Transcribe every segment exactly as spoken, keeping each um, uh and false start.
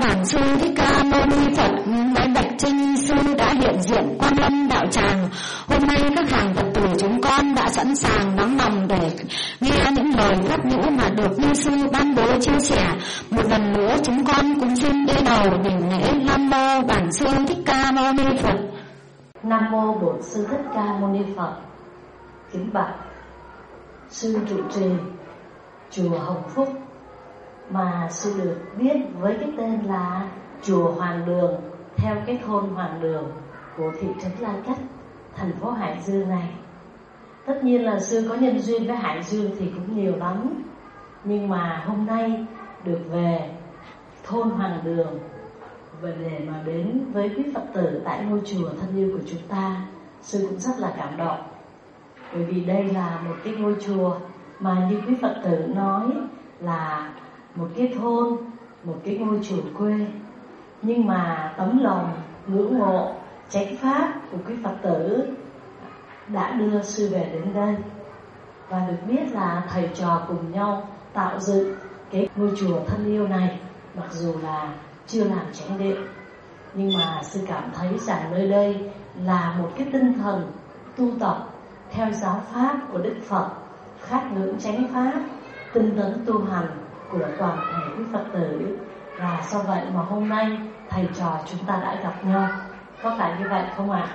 Bản Sư Thích Ca Mâu Ni Phật Bái bạch Trinh Sư đã hiện diện Quan Lâm đạo tràng. Hôm nay các hàng Phật tử chúng con đã sẵn sàng nóng lòng để nghe những lời pháp ngữ mà được Như Sư ban bố chia sẻ. Một lần nữa chúng con cũng xin đế đầu đỉnh lễ Nam Mô Bản Sư Thích Ca Mâu Ni Phật. Nam Mô Bổn Sư Thích Ca Mâu Ni Phật. Kính bạch sư trụ trì chùa Hồng Phúc, mà sư được biết với cái tên là chùa Hoàng Đường, theo cái thôn Hoàng Đường của thị trấn La Cách, thành phố Hải Dương này. Tất nhiên là sư có nhân duyên với Hải Dương thì cũng nhiều lắm, nhưng mà hôm nay được về thôn Hoàng Đường và để mà đến với quý Phật tử tại ngôi chùa thân yêu của chúng ta, sư cũng rất là cảm động. Bởi vì đây là một cái ngôi chùa mà như quý Phật tử nói là một cái thôn, một cái ngôi chùa quê, nhưng mà tấm lòng ngưỡng mộ chánh pháp của quý Phật tử đã đưa sư về đến đây. Và được biết là thầy trò cùng nhau tạo dựng cái ngôi chùa thân yêu này, mặc dù là chưa làm chánh điện, nhưng mà sư cảm thấy rằng nơi đây là một cái tinh thần tu tập theo giáo pháp của Đức Phật, khát ngưỡng chánh pháp, tinh tấn tu hành của toàn thể quý Phật tử. Và do vậy mà hôm nay thầy trò chúng ta đã gặp nhau, có phải như vậy không ạ?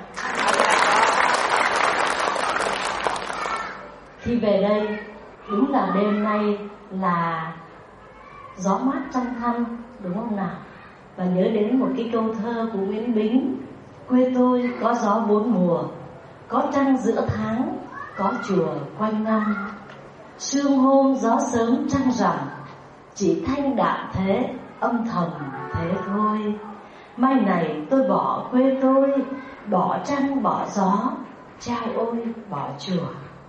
Khi về đây, đúng là đêm nay là gió mát trong thanh, đúng không nào? Và nhớ đến một cái câu thơ của Nguyễn Bính: quê tôi có gió bốn mùa, có trăng giữa tháng, có chùa quanh năm. Sương hôm gió sớm trăng rằm, chỉ thanh đạm thế, âm thầm thế thôi. Mai này tôi bỏ quê tôi, bỏ trăng bỏ gió, trai ôi bỏ chùa.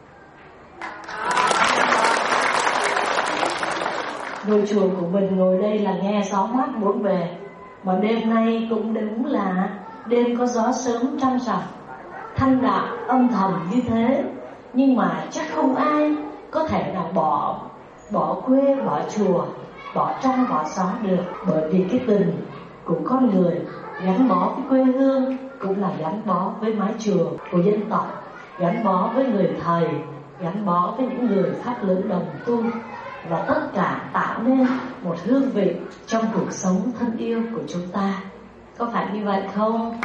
Ngôi chùa của mình ngồi đây là nghe gió mát bốn bề, mà đêm nay cũng đúng là đêm có gió sớm trăng rằm, thanh đạm âm thầm như thế. Nhưng mà chắc không ai có thể nào bỏ bỏ quê, bỏ chùa, bỏ trăng, bỏ gió được. Bởi vì cái tình của con người gắn bó với quê hương cũng là gắn bó với mái chùa của dân tộc, gắn bó với người thầy, gắn bó với những người pháp lớn đồng tu, và tất cả tạo nên một hương vị trong cuộc sống thân yêu của chúng ta. Có phải như vậy không?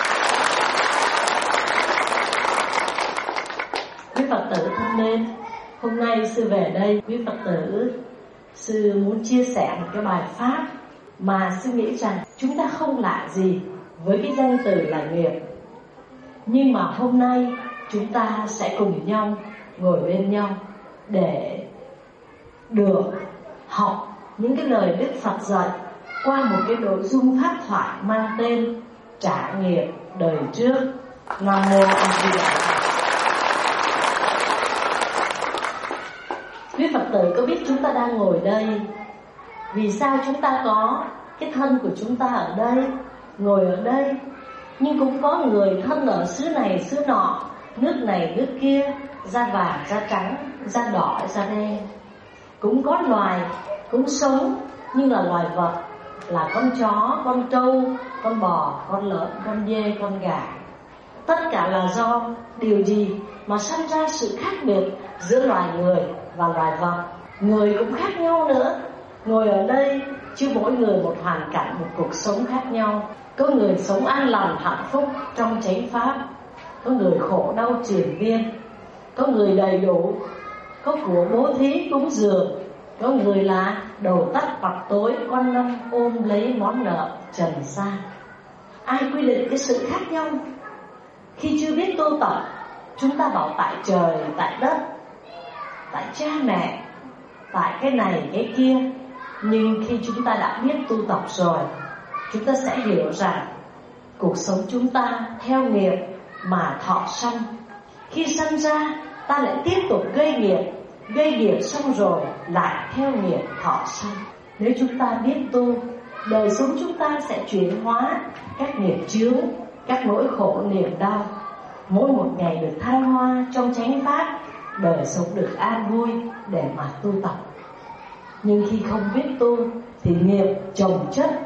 Quý Phật tử thân mến, hôm nay sư về đây, quý Phật tử, sư muốn chia sẻ một cái bài pháp mà sư nghĩ rằng chúng ta không lạ gì với cái danh từ là nghiệp. Nhưng mà hôm nay chúng ta sẽ cùng nhau ngồi bên nhau để được học những cái lời Đức Phật dạy qua một cái nội dung pháp thoại mang tên trả nghiệp đời trước. Nam Mô A Di Đà Phật. Quý Phật tử có biết chúng ta đang ngồi đây, vì sao chúng ta có cái thân của chúng ta ở đây, ngồi ở đây? Nhưng cũng có người thân ở xứ này xứ nọ, nước này nước kia, da vàng da trắng, da đỏ da đen. Cũng có loài cũng sống nhưng là loài vật, là con chó, con trâu, con bò, con lợn, con dê, con gà. Tất cả là do điều gì mà sanh ra sự khác biệt giữa loài người và loài vật. Người cũng khác nhau nữa. Ngồi ở đây chứ mỗi người một hoàn cảnh, một cuộc sống khác nhau. Có người sống an lành hạnh phúc trong chánh pháp, có người khổ đau triền miên, có người đầy đủ, có của bố thí cúng dường, có người là đầu tắt mặt tối, quanh năm ôm lấy món nợ trần gian. Ai quy định cái sự khác nhau? Khi chưa biết tu tập, chúng ta bảo tại trời, tại đất, tại cha mẹ, tại cái này cái kia. Nhưng khi chúng ta đã biết tu tập rồi, chúng ta sẽ hiểu rằng cuộc sống chúng ta theo nghiệp mà thọ sanh. Khi sanh ra, ta lại tiếp tục gây nghiệp, gây nghiệp xong rồi lại theo nghiệp thọ sanh. Nếu chúng ta biết tu, đời sống chúng ta sẽ chuyển hóa các nghiệp chướng, các nỗi khổ niềm đau. Mỗi một ngày được thăng hoa trong chánh pháp, đời sống được an vui để mà tu tập. Nhưng khi không biết tu thì nghiệp chồng chất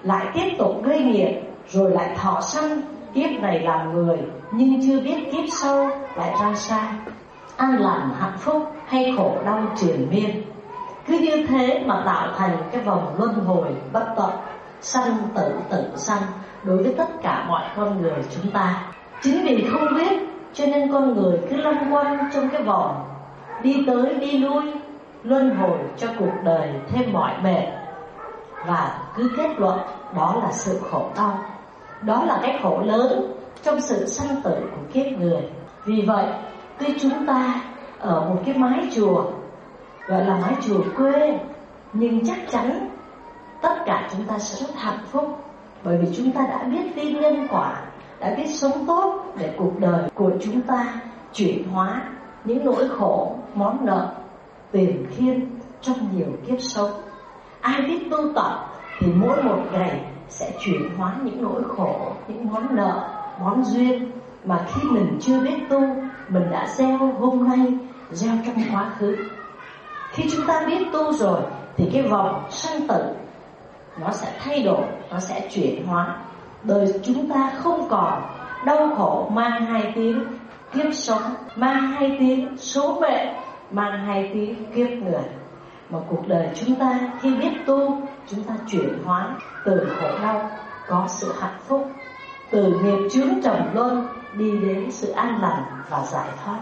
lại tiếp tục gây nghiện, rồi lại thọ sanh kiếp này làm người, nhưng chưa biết kiếp sau lại ra sao, an lành hạnh phúc hay khổ đau triền miên. Cứ như thế mà tạo thành cái vòng luân hồi bất tận, sanh tử tử sanh đối với tất cả mọi con người chúng ta. Chính vì không biết cho nên con người cứ lăn quanh trong cái vòng, đi tới đi lui, luân hồi cho cuộc đời thêm mỏi mệt, và cứ kết luận đó là sự khổ đau. Đó là cái khổ lớn trong sự sanh tử của kiếp người. Vì vậy tuy chúng ta ở một cái mái chùa gọi là mái chùa quê, nhưng chắc chắn tất cả chúng ta sẽ rất hạnh phúc, bởi vì chúng ta đã biết tin nhân quả, đã biết sống tốt để cuộc đời của chúng ta chuyển hóa những nỗi khổ, món nợ, tiền thiên trong nhiều kiếp sống. Ai biết tu tập thì mỗi một ngày sẽ chuyển hóa những nỗi khổ, những món nợ, món duyên mà khi mình chưa biết tu, mình đã gieo hôm nay, gieo trong quá khứ. Khi chúng ta biết tu rồi thì cái vòng sanh tử nó sẽ thay đổi, nó sẽ chuyển hóa. Đời chúng ta không còn đau khổ mang hai tiếng kiếp sống, mang hai tiếng số mệnh, mang hai tiếng kiếp người. Mà cuộc đời chúng ta khi biết tu, chúng ta chuyển hóa từ khổ đau có sự hạnh phúc, từ nghiệp chướng trầm luân đi đến sự an lành và giải thoát.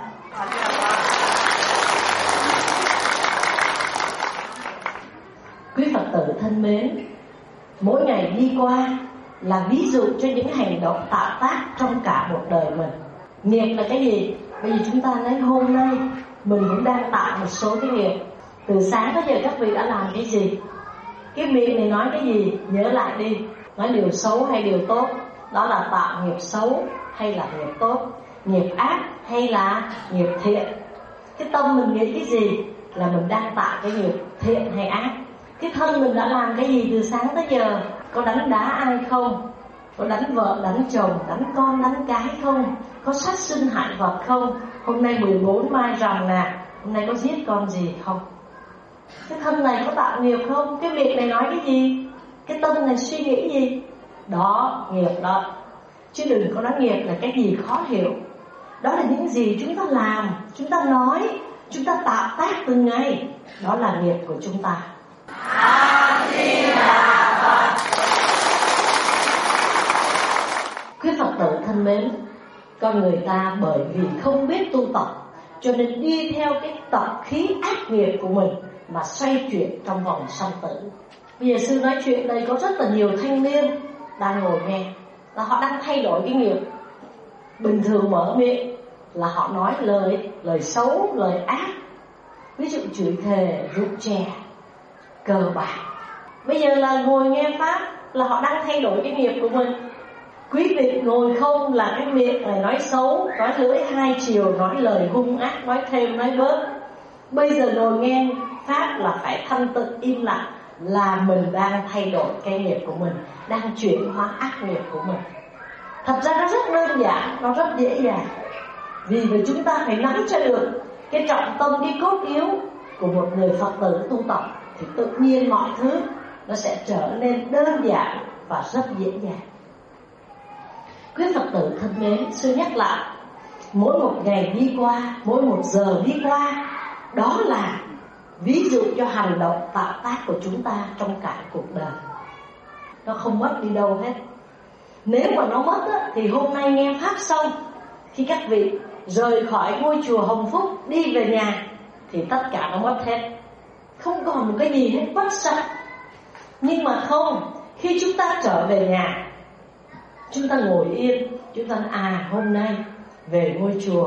Quý Phật tử thân mến, mỗi ngày đi qua là ví dụ cho những hành động tạo tác trong cả một đời mình. Nghiệp là cái gì? Bây giờ chúng ta lấy hôm nay mình cũng đang tạo một số cái nghiệp. Từ sáng tới giờ các vị đã làm cái gì? Cái miệng này nói cái gì? Nhớ lại đi. Nói điều xấu hay điều tốt? Đó là tạo nghiệp xấu hay là nghiệp tốt? Nghiệp ác hay là nghiệp thiện? Cái tâm mình nghĩ cái gì là mình đang tạo cái nghiệp thiện hay ác? Cái thân mình đã làm cái gì từ sáng tới giờ? Có đánh đá ai không? Có đánh vợ, đánh chồng, đánh con, đánh cái không? Có sát sinh hại vật không? Hôm nay mười bốn mai rằm nè, hôm nay có giết con gì không? Cái thân này có tạo nghiệp không? Cái miệng này nói cái gì? Cái tâm này suy nghĩ gì? Đó, nghiệp đó. Chứ đừng có nói nghiệp là cái gì khó hiểu. Đó là những gì chúng ta làm, chúng ta nói, chúng ta tạo tác từng ngày. Đó là nghiệp của chúng ta. Quý Phật tử thân mến, con người ta bởi vì không biết tu tập, cho nên đi theo cái tập khí ác nghiệp của mình mà xoay chuyển trong vòng sanh tử. Bây giờ sư nói chuyện đây có rất là nhiều thanh niên đang ngồi nghe, là họ đang thay đổi cái nghiệp. Bình thường mở miệng là họ nói lời lời xấu, lời ác, ví dụ chửi thề, rượu chè, cờ bạc. Bây giờ là ngồi nghe pháp là họ đang thay đổi cái nghiệp của mình. Quý vị ngồi không là cái miệng này nói xấu, nói lưỡi hai chiều, nói lời hung ác, nói thêm nói bớt. Bây giờ ngồi nghe pháp là phải thanh tịnh im lặng, là mình đang thay đổi cái nghiệp của mình, đang chuyển hóa ác nghiệp của mình. Thật ra nó rất đơn giản, nó rất dễ dàng. Vì vậy chúng ta phải nắm cho được cái trọng tâm, cái cốt yếu của một người Phật tử tu tập, thì tự nhiên mọi thứ nó sẽ trở nên đơn giản và rất dễ dàng. Quý Phật tử thân mến, sư nhắc lại, mỗi một ngày đi qua, mỗi một giờ đi qua, đó là ví dụ cho hành động tạo tác của chúng ta trong cả cuộc đời. Nó không mất đi đâu hết. Nếu mà nó mất á, thì hôm nay nghe pháp xong, khi các vị rời khỏi ngôi chùa Hồng Phúc đi về nhà, thì tất cả nó mất hết, không còn một cái gì hết, mất sạch. Nhưng mà không, khi chúng ta trở về nhà, chúng ta ngồi yên, chúng ta nói, à hôm nay về ngôi chùa,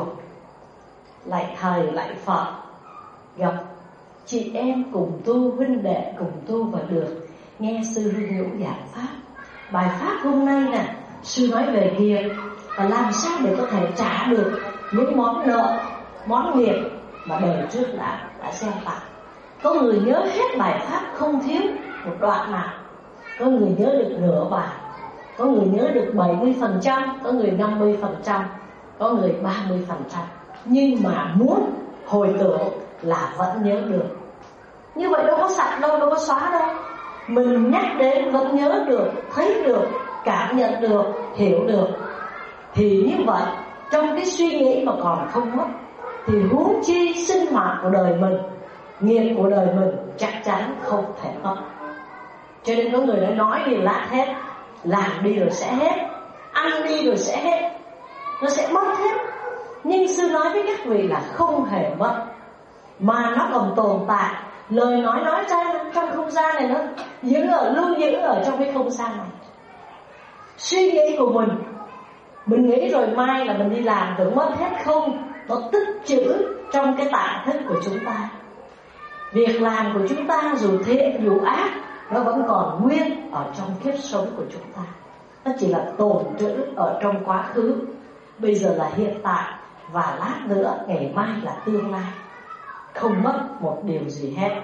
lạy thầy, lạy Phật, gặp chị em cùng tu, huynh đệ cùng tu và được nghe sư Hương Nhũ giảng pháp. Bài pháp hôm nay nè, sư nói về nghiệp và làm sao để có thể trả được những món nợ, món nghiệp mà đời trước đã đã gieo tặng. Có người nhớ hết bài pháp không thiếu một đoạn nào, có người nhớ được nửa bài, có người nhớ được bảy mươi phần trăm, có người năm mươi phần trăm, có người ba mươi phần trăm. Nhưng mà muốn hồi tưởng là vẫn nhớ được. Như vậy đâu có sạch đâu, đâu có xóa đâu. mình nhắc đến vẫn nhớ được, thấy được, cảm nhận được, hiểu được. Thì như vậy, trong cái suy nghĩ mà còn không mất, thì huống chi sinh hoạt của đời mình, nghiệp của đời mình chắc chắn không thể mất. Cho nên có người đã nói đi lát hết, làm đi rồi sẽ hết, ăn đi rồi sẽ hết, nó sẽ mất hết. Nhưng sư nói với các vị là không hề mất, mà nó còn tồn tại. Lời nói nói ra trong không gian này, nó giữ ở, lưu giữ ở trong cái không gian này. Suy nghĩ của mình, mình nghĩ rồi mai là mình đi làm tưởng mất hết, không. Nó tích trữ trong cái tạng thức của chúng ta. Việc làm của chúng ta dù thiện dù ác, nó vẫn còn nguyên ở trong kiếp sống của chúng ta. Nó chỉ là tồn trữ ở trong quá khứ, bây giờ là hiện tại, và lát nữa ngày mai là tương lai. Không mất một điều gì hết.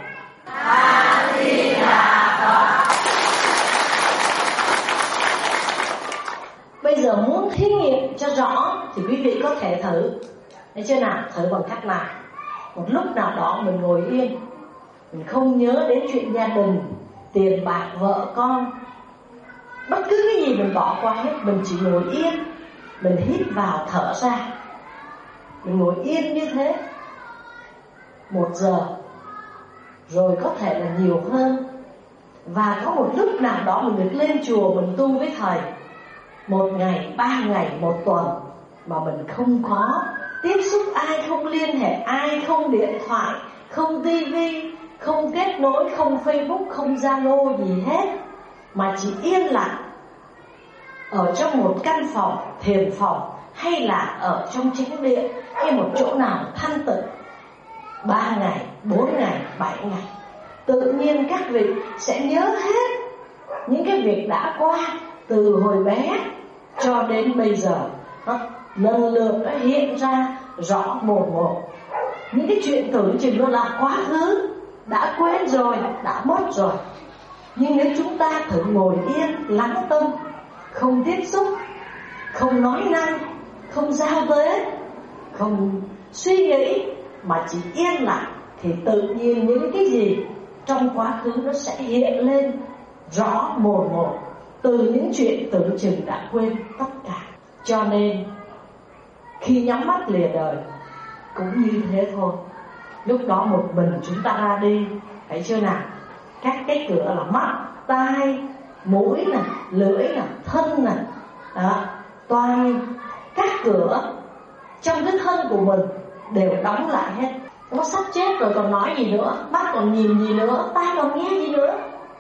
Bây giờ muốn thí nghiệm cho rõ thì quý vị có thể thử. Thấy chưa nào? Thử bằng cách nào? Một lúc nào đó mình ngồi yên, mình không nhớ đến chuyện gia đình, tiền bạc, vợ con, bất cứ cái gì mình bỏ qua hết. Mình chỉ ngồi yên, mình hít vào thở ra. Mình ngồi yên như thế một giờ, rồi có thể là nhiều hơn. Và có một lúc nào đó mình được lên chùa, mình tu với thầy một ngày, ba ngày, một tuần, mà mình không có tiếp xúc ai, không liên hệ ai, không điện thoại, không tivi, không kết nối, không Facebook, không Zalo gì hết, mà chỉ yên lặng ở trong một căn phòng, thiền phòng, hay là ở trong chánh điện, hay một chỗ nào thanh tịnh. Ba ngày, bốn ngày, bảy ngày, tự nhiên các vị sẽ nhớ hết những cái việc đã qua, từ hồi bé cho đến bây giờ. Nó lần lượt đã hiện ra rõ một một. Những cái chuyện tưởng chừng nó là quá khứ, đã quên rồi, đã mất rồi. Nhưng nếu chúng ta thử ngồi yên, lắng tâm, không tiếp xúc, không nói năng, không giao tế, không suy nghĩ, mà chỉ yên lặng, thì tự nhiên những cái gì trong quá khứ nó sẽ hiện lên rõ một một, từ những chuyện tưởng chừng đã quên tất cả. Cho nên khi nhắm mắt lìa đời cũng như thế thôi. Lúc đó một mình chúng ta ra đi, thấy chưa nào? Các cái cửa là mắt, tai, mũi nè, lưỡi nè, thân nè, đó, toàn các cửa trong cái thân của mình đều đóng lại hết. Nó sắp chết rồi còn nói gì nữa, mắt còn nhìn gì nữa, tai còn nghe gì nữa,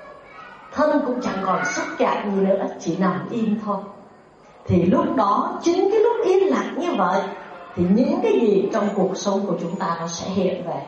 thân cũng chẳng còn xúc chạm gì nữa, chỉ nằm im thôi. Thì lúc đó, chính cái lúc yên lặng như vậy, thì những cái gì trong cuộc sống của chúng ta nó sẽ hiện về.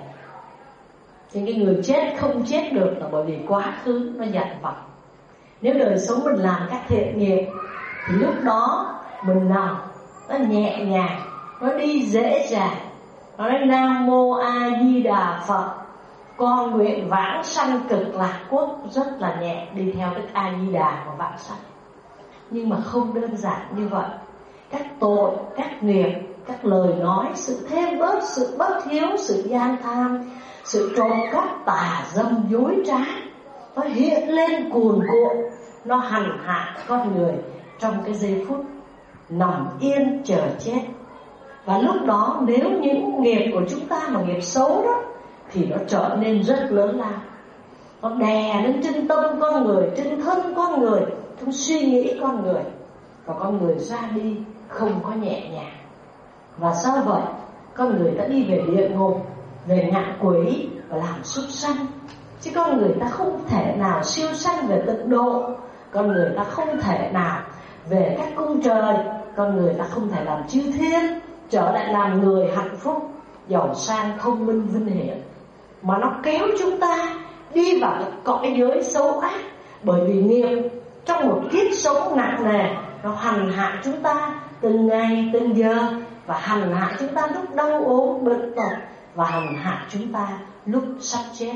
Thì cái người chết không chết được là bởi vì quá khứ nó dằn vặt. Nếu đời sống mình làm các thiện nghiệp, thì lúc đó mình nằm, nó nhẹ nhàng, nó đi dễ dàng. Nó nói Nam Mô A Di Đà Phật, con nguyện vãng sanh cực lạc quốc, rất là nhẹ, đi theo Đức A Di Đà và vãng sanh. Nhưng mà không đơn giản như vậy. Các tội, các nghiệp, các lời nói, sự thêm bớt, sự bất hiếu, sự gian tham, sự trộm cắp, tà dâm, dối trá, nó hiện lên cuồn cuộn, nó hành hạ con người trong cái giây phút nằm yên chờ chết. Và lúc đó nếu những nghiệp của chúng ta mà nghiệp xấu đó, thì nó trở nên rất lớn lao. Nó đè lên trên tâm con người, trên thân con người, trong suy nghĩ con người. Và con người ra đi không có nhẹ nhàng. Và sao vậy? Con người ta đi về địa ngục, về ngạ quỷ và làm súc sanh. Chứ con người ta không thể nào siêu sanh về tận độ. Con người ta không thể nào về các cung trời. Con người ta không thể làm chư thiên, trở lại làm người hạnh phúc, giàu sang, thông minh, vinh hiển. Mà nó kéo chúng ta đi vào cái cõi giới xấu ác. Bởi vì nghiệp trong một kiếp sống nặng nề, nó hành hạ chúng ta từng ngày, từng giờ. Và hành hạ chúng ta lúc đau ốm, bệnh tật. Và hành hạ chúng ta lúc sắp chết.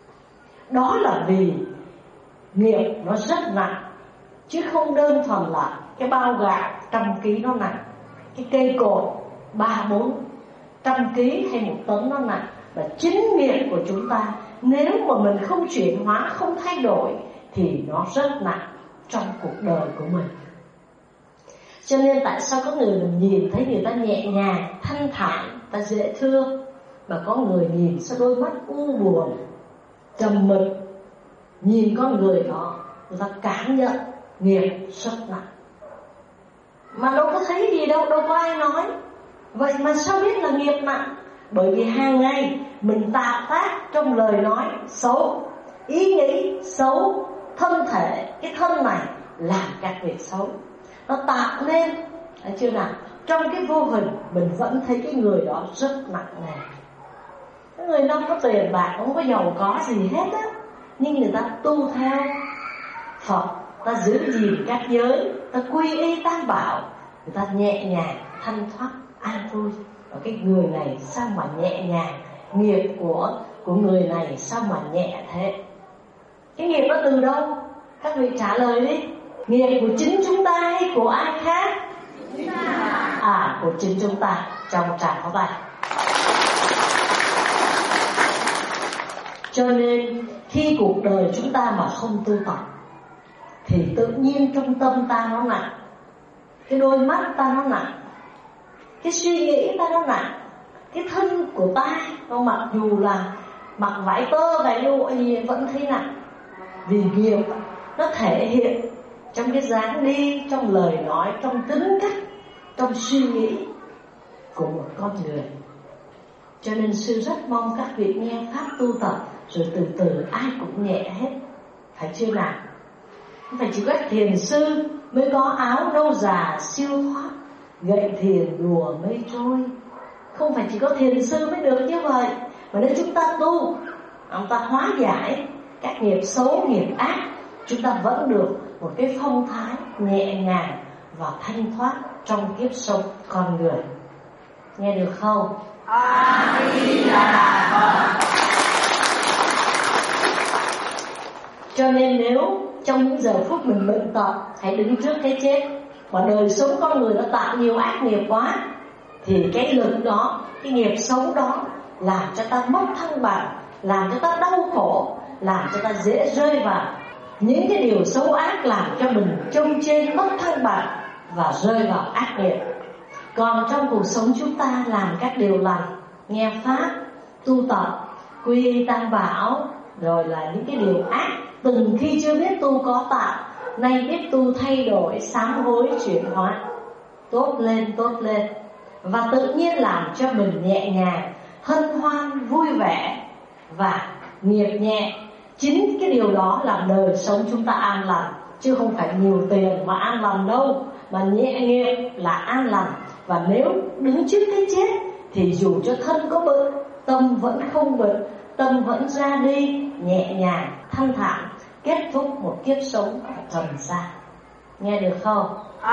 Đó là vì nghiệp nó rất nặng, chứ không đơn thuần là cái bao gạo trăm ký nó nặng, cái cây cột ba bốn trăm ký hay một tấn nó nặng. Và chính nghiệp của chúng ta, nếu mà mình không chuyển hóa, không thay đổi, thì nó rất nặng trong cuộc đời của mình. Cho nên tại sao có người mình nhìn thấy người ta nhẹ nhàng, thanh thản, ta dễ thương, mà có người nhìn sao đôi mắt u buồn, trầm mực, nhìn con người đó người ta cảm nhận nghiệp rất nặng. Mà đâu có thấy gì đâu, đâu có ai nói. Vậy mà sao biết là nghiệp nặng? Bởi vì hàng ngày mình tạo tác trong lời nói xấu, ý nghĩ xấu, thân thể, cái thân này làm các việc xấu, nó tạo nên, thấy chưa nào? Trong cái vô hình mình vẫn thấy cái người đó rất nặng nề. Cái người đó có tiền bạc, không có giàu có gì hết á, nhưng người ta tu theo Phật, ta giữ gìn các giới, ta quy y tam bảo, người ta nhẹ nhàng, thanh thoát, an vui. Và cái người này sao mà nhẹ nhàng, nghiệp của của người này sao mà nhẹ thế? Cái nghiệp đó từ đâu? Các vị trả lời đi. Nghiệp của chính chúng ta hay của ai khác? À, của chính chúng ta. Trong tràng pháo tay. Cho nên khi cuộc đời chúng ta mà không tu tập thì tự nhiên trong tâm ta nó nặng, cái đôi mắt ta nó nặng, cái suy nghĩ ta nó nặng, cái thân của ta nó mặc dù là mặc vải tơ vải lụa gì vẫn thấy nặng. Vì nghiệp nó thể hiện trong cái dáng đi, trong lời nói, trong tính cách, trong suy nghĩ của một con người. Cho nên sư rất mong các vị nghe pháp tu tập rồi từ từ ai cũng nhẹ hết. Phải chưa nào? Không phải chỉ có thiền sư mới có áo nâu già siêu thoát, gậy thiền đùa mây trôi. Không phải chỉ có thiền sư mới được như vậy. Mà nếu chúng ta tu, chúng ta hóa giải các nghiệp xấu, nghiệp ác, chúng ta vẫn được một cái phong thái nhẹ nhàng và thanh thoát trong kiếp sống con người. Nghe được không? Cho nên nếu trong những giờ phút mình bệnh tật, hãy đứng trước cái chết, mà đời sống con người nó tạo nhiều ác nghiệp quá, thì cái lực đó, cái nghiệp xấu đó làm cho ta mất thăng bằng, làm cho ta đau khổ, làm cho ta dễ rơi vào những cái điều xấu ác, làm cho mình trông trên mất thăng bằng và rơi vào ác nghiệp. Còn trong cuộc sống chúng ta làm các điều lành, nghe pháp, tu tập, quy y tam bảo, rồi là những cái điều ác từng khi chưa biết tu có tạo, nay biết tu thay đổi, sám hối, chuyển hóa, tốt lên, tốt lên. Và tự nhiên làm cho mình nhẹ nhàng, hân hoan, vui vẻ và nghiệp nhẹ. Chính cái điều đó làm đời sống chúng ta an lành, chứ không phải nhiều tiền mà an lành đâu, mà nhẹ nghiệp là an lành. Và nếu đứng trước cái chết thì dù cho thân có bệnh, tâm vẫn không bệnh, tâm vẫn ra đi nhẹ nhàng, thanh thản, kết thúc một kiếp sống ở trần gian. Nghe được không?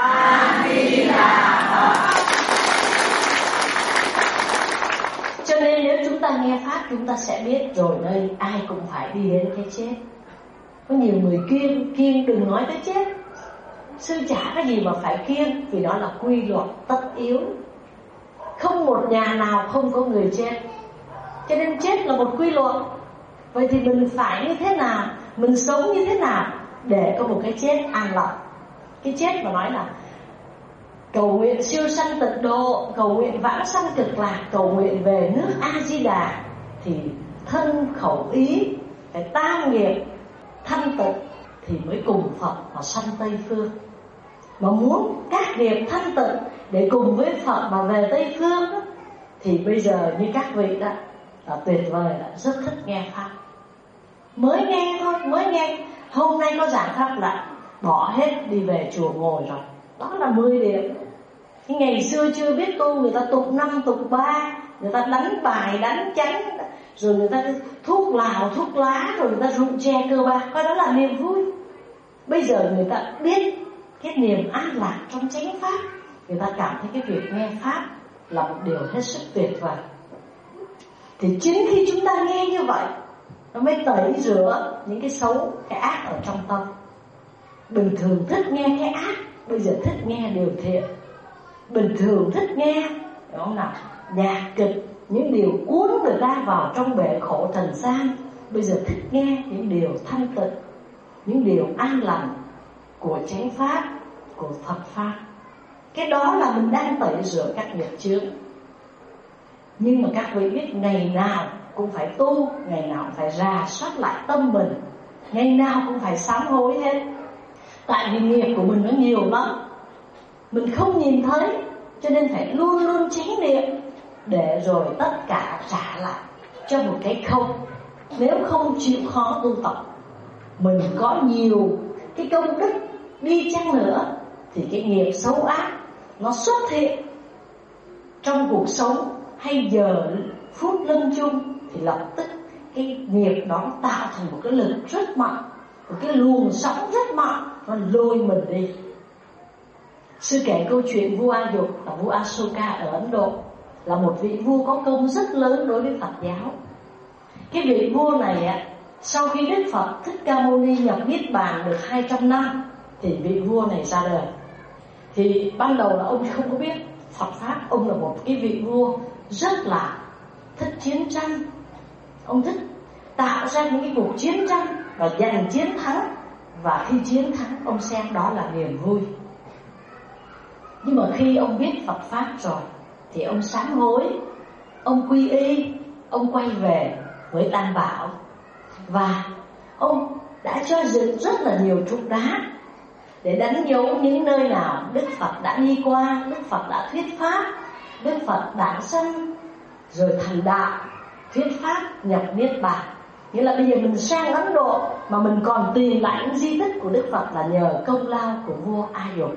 Cho nên nếu chúng ta nghe pháp, chúng ta sẽ biết rồi đây ai cũng phải đi đến cái chết. Có nhiều người kiêng, kiêng đừng nói tới chết. Sư chả cái gì mà phải kiêng, vì đó là quy luật tất yếu. Không một nhà nào không có người chết, cho nên chết là một quy luật. Vậy thì mình phải như thế nào, mình sống như thế nào để có một cái chết an lành. Cái chết mà nói là cầu nguyện siêu sanh tịnh độ, cầu nguyện vãng sanh cực lạc, cầu nguyện về nước A Di Đà, thì thân khẩu ý phải tam nghiệp thanh tịnh thì mới cùng Phật mà sanh Tây Phương. Mà muốn các nghiệp thanh tịnh để cùng với Phật mà về Tây Phương đó, thì bây giờ như các vị đó là tuyệt vời, là rất thích nghe pháp. Mới nghe thôi, mới nghe hôm nay có giảng pháp là bỏ hết đi về chùa ngồi rồi. Đó là mười điểm. Thì ngày xưa chưa biết tu, người ta tục năm tục ba, người ta đánh bài đánh chánh, rồi người ta thuốc lào thuốc lá, rồi người ta rượu chè cơ bạc, coi đó là niềm vui. Bây giờ người ta biết cái niềm an lạc trong chánh pháp, người ta cảm thấy cái việc nghe pháp là một điều hết sức tuyệt vời. Thì chính khi chúng ta nghe như vậy, nó mới tẩy rửa những cái xấu, cái ác ở trong tâm. Bình thường thích nghe cái ác, bây giờ thích nghe điều thiện. Bình thường thích nghe đúng không nào, nhạc kịch, những điều cuốn người ta vào trong bể khổ trần gian, bây giờ thích nghe những điều thanh tịnh. những điều an lành của chánh pháp, của Phật pháp. Cái đó là mình đang tẩy rửa các nghiệp chướng. Nhưng mà các vị biết ngày nào cũng phải tu, ngày nào cũng phải rà soát lại tâm mình, ngày nào cũng phải sám hối hết. Tại vì nghiệp của mình nó nhiều lắm, mình không nhìn thấy, cho nên phải luôn luôn chánh niệm, để rồi tất cả trả lại cho một cái không. Nếu không chịu khó tu tập, mình có nhiều cái công đức đi chăng nữa, thì cái nghiệp xấu ác nó xuất hiện trong cuộc sống hay giờ phút lâm chung, thì lập tức cái nghiệp đó tạo thành một cái lực rất mạnh, một cái luồng sóng rất mạnh, nó lôi mình đi. Sư kể câu chuyện vua A Dục và vua Asoka ở Ấn Độ, là một vị vua có công rất lớn đối với Phật giáo. Cái vị vua này á, sau khi Đức Phật Thích Ca Mâu Ni nhập Niết Bàn được hai trăm năm, thì vị vua này ra đời. Thì ban đầu là ông không có biết Phật pháp, ông là một cái vị vua rất là thích chiến tranh. Ông thích tạo ra những cái cuộc chiến tranh và giành chiến thắng, và khi chiến thắng ông xem đó là niềm vui. Nhưng mà khi ông biết Phật pháp rồi thì ông sám hối, ông quy y, ông quay về với Tam Bảo, và ông đã cho dựng rất là nhiều trụ đá để đánh dấu những nơi nào Đức Phật đã đi qua, Đức Phật đã thuyết pháp, Đức Phật đã sanh rồi thành đạo, thuyết pháp nhập Niết Bàn. Nghĩa là bây giờ mình sang Ấn Độ mà mình còn tìm lại những di tích của Đức Phật là nhờ công lao của vua A Dục.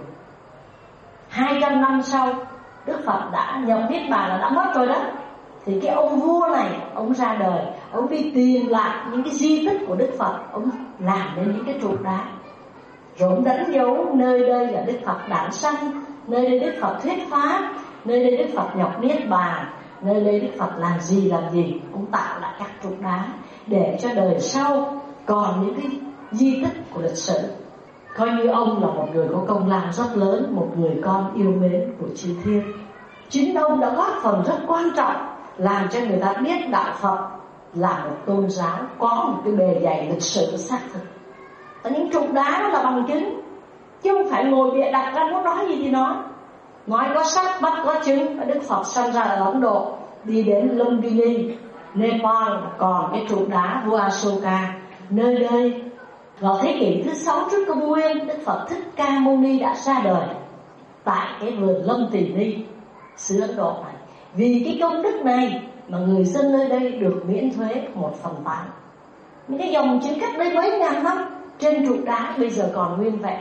Hai trăm năm sau Đức Phật đã nhập Niết Bàn, là đã mất rồi đó. Thì cái ông vua này, ông ra đời, ông đi tìm lại những cái di tích của Đức Phật, ông làm nên những cái trụ đá, rồi ông đánh dấu nơi đây là Đức Phật đản sanh, nơi đây Đức Phật thuyết pháp, nơi đây Đức Phật nhập Niết Bàn, nơi đây Đức Phật làm gì làm gì. Ông tạo lại các trụ đá để cho đời sau còn những cái di tích của lịch sử. Coi như ông là một người có công lao rất lớn, một người con yêu mến của chư thiên. Chính ông đã góp phần rất quan trọng làm cho người ta biết đạo Phật là một tôn giáo có một cái bề dày lịch sử xác thực. Và những trụ đá đó là bằng chứng, chứ không phải ngồi bịa đặt ra muốn nói gì thì nói. Nói có sắc, bắt có chứng. Đức Phật sinh ra ở Ấn Độ, đi đến Lumbini, Nepal, còn cái trụ đá vua Asoka. Nơi đây vào thế kỷ thứ sáu trước công nguyên, Đức Phật Thích Ca Mâu Ni đã ra đời tại cái vườn Lâm Tỳ Ni, xứ Ấn Độ này. Vì cái công đức này mà người dân nơi đây được miễn thuế một phần tám. Những cái dòng chữ cách đây mấy ngàn năm trên trụ đá bây giờ còn nguyên vẹn.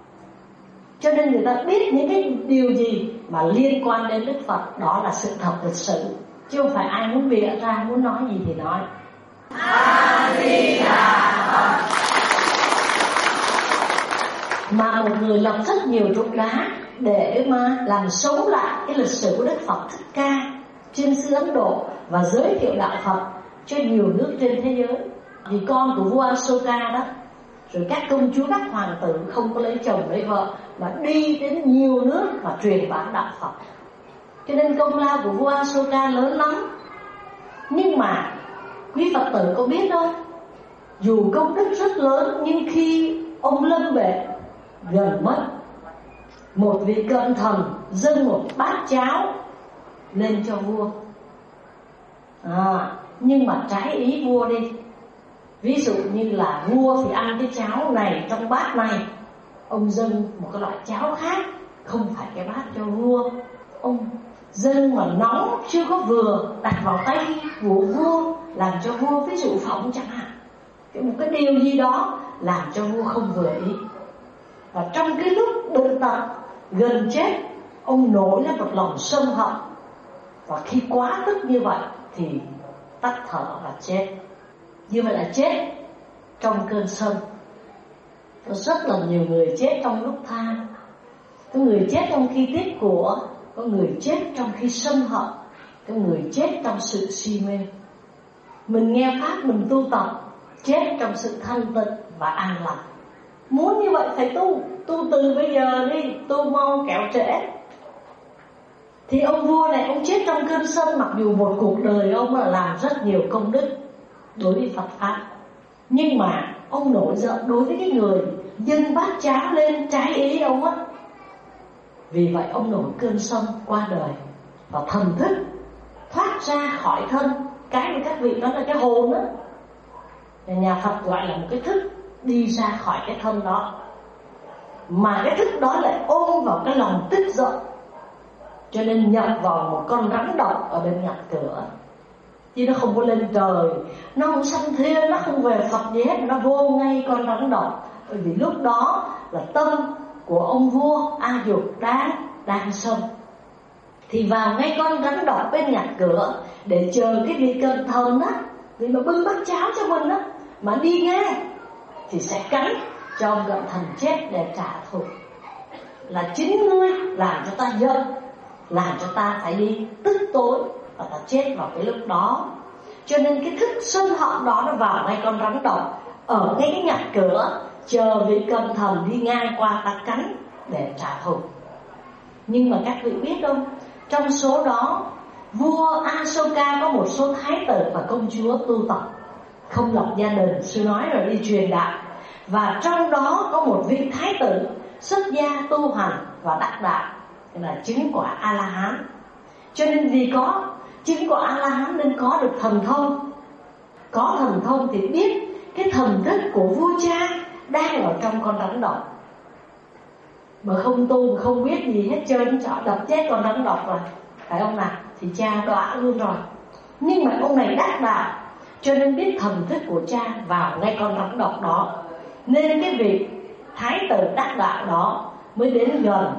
Cho nên người ta biết những cái điều gì mà liên quan đến Đức Phật, đó là sự thật lịch sử, chứ không phải ai muốn bịa ra, muốn nói gì thì nói. Mà một người lập rất nhiều trụ đá để mà làm sống lại cái lịch sử của Đức Phật Thích Ca trên xứ Ấn Độ và giới thiệu đạo Phật cho nhiều nước trên thế giới. Vì con của vua Asoka đó, rồi các công chúa, các hoàng tử không có lấy chồng lấy vợ mà đi đến nhiều nước và truyền bá đạo Phật. Cho nên công lao của vua Asoka lớn lắm. Nhưng mà quý Phật tử có biết không, dù công đức rất lớn, nhưng khi ông lâm bệnh gần mất, một vị cận thần dâng một bát cháo lên cho vua. À, nhưng mà trái ý vua đi. Ví dụ như là vua thì ăn cái cháo này trong bát này, ông dâng một cái loại cháo khác, không phải cái bát cho vua. Ông dâng mà nóng chưa có vừa, đặt vào tay của vua, làm cho vua ví dụ phỏng chẳng hạn, cái một cái điều gì đó làm cho vua không vừa ý. Và trong cái lúc bệnh tật gần chết, ông nổi lên một lòng sân hận, và khi quá tức như vậy thì tắt thở và chết. Như vậy là chết trong cơn sân. Có rất là nhiều người chết trong lúc than, có người chết trong khi tiếc của, có người chết trong khi sân hận, có người chết trong sự si mê. Mình nghe pháp, mình tu tập, chết trong sự thanh tịnh và an lành. Muốn như vậy phải tu, tu từ bây giờ đi, tu mau kẹo trễ. Thì ông vua này, ông chết trong cơn sân, mặc dù một cuộc đời ông là làm rất nhiều công đức đối với Phật pháp, nhưng mà ông nổi giận đối với cái người dâng bát cháo lên trái ý ông á. Vì vậy ông nổi cơn sân qua đời, và thần thức thoát ra khỏi thân. Cái mà các vị nói là cái hồn đó, nhà Phật gọi là một cái thức đi ra khỏi cái thân đó. Mà cái thức đó lại ôm vào cái lòng tức giận, cho nên nhập vào một con rắn độc ở bên ngạch cửa. Chứ nó không có lên trời, nó không sanh thiên, nó không về Phật gì hết, nó vô ngay con rắn độc. Bởi vì lúc đó là tâm của ông vua A Dục đang đang sân, thì vào ngay con rắn độc bên ngạch cửa để chờ cái vị cận thần á, vì mà bưng bát cháo cho mình á, mà đi ngang thì sẽ cắn cho ông cận thần chết để trả thù. Là chính ngươi làm cho ta giận, làm cho ta phải đi tức tối, và ta chết vào cái lúc đó. Cho nên cái thức sân hận đó nó vào ngay con rắn độc ở ngay cái ngạch cửa, chờ vị cận thần đi ngang qua ta cắn để trả thù. Nhưng mà các vị biết không, trong số đó vua Asoka có một số thái tử và công chúa tu tập, không lập gia đình, sư nói rồi đi truyền đạo. Và trong đó có một vị thái tử xuất gia tu hành và đắc đạo, là chứng quả A-la-hán. Cho nên vì có chứng quả A-la-hán nên có được thần thông. Có thần thông thì biết cái thần thức của vua cha đang ở trong con rắn độc. Mà không tu, không biết gì hết trơn, chọn đập chết con rắn độc rồi, phải không nào? Thì cha đọa luôn rồi. Nhưng mà ông này đắc đạo, cho nên biết thần thức của cha vào ngay con rắn độc đó. Nên cái vị thái tử đắc đạo đó mới đến gần,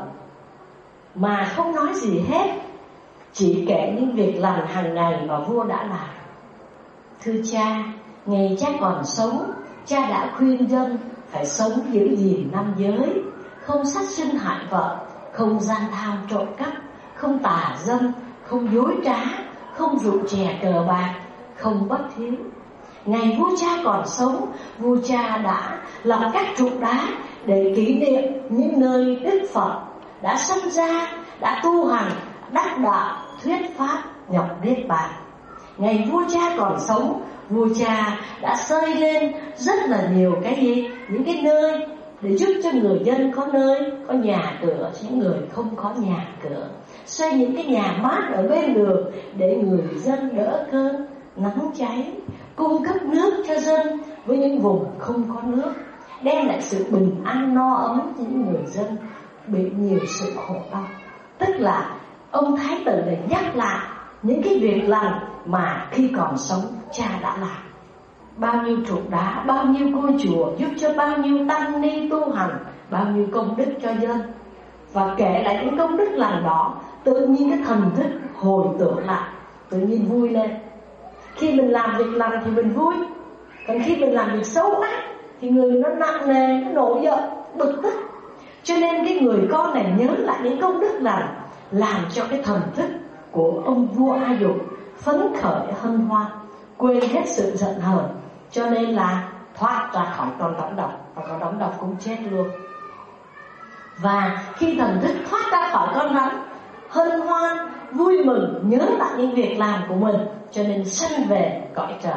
mà không nói gì hết, chỉ kể những việc làm hàng ngày mà vua đã làm. Thưa cha, ngày cha còn sống, cha đã khuyên dân phải sống giữ gìn năm giới, không sát sinh hại vợ, không gian tham trộm cắp, không tà dâm, không dối trá, không rượu chè cờ bạc, không bất hiếu. Ngày vua cha còn sống, vua cha đã lập các trụ đá để kỷ niệm những nơi Đức Phật đã sinh ra, đã tu hành, đắc đạo, thuyết pháp, nhập niết bàn. Ngày vua cha còn sống, vua cha đã xây lên rất là nhiều cái gì, những cái nơi để giúp cho người dân có nơi, có nhà cửa, những người không có nhà cửa. Xây những cái nhà mát ở bên đường để người dân đỡ cơn nắng cháy, cung cấp nước cho dân với những vùng không có nước, đem lại sự bình an no ấm cho những người dân bị nhiều sự khổ đau. Tức là ông thái tử để nhắc lại những cái việc làm mà khi còn sống cha đã làm. Bao nhiêu trụ đá, bao nhiêu ngôi chùa, giúp cho bao nhiêu tăng ni tu hành, bao nhiêu công đức cho dân. Và kể lại những công đức làm đó, tự nhiên cái thần thức hồi tưởng lại, tự nhiên vui lên. Khi mình làm việc lành thì mình vui, còn khi mình làm việc xấu ác thì người nó nặng nề, nó nổi giận, bực tức. Cho nên cái người con này nhớ lại những công đức lành, làm cho cái thần thức của ông vua A Dục phấn khởi hân hoan, quên hết sự giận hờn, cho nên là thoát ra khỏi con rắn độc, và con rắn độc cũng chết luôn. Và khi thần thức thoát ra khỏi con rắn, hân hoan, vui mừng, nhớ lại những việc làm của mình, cho nên sanh về cõi trời.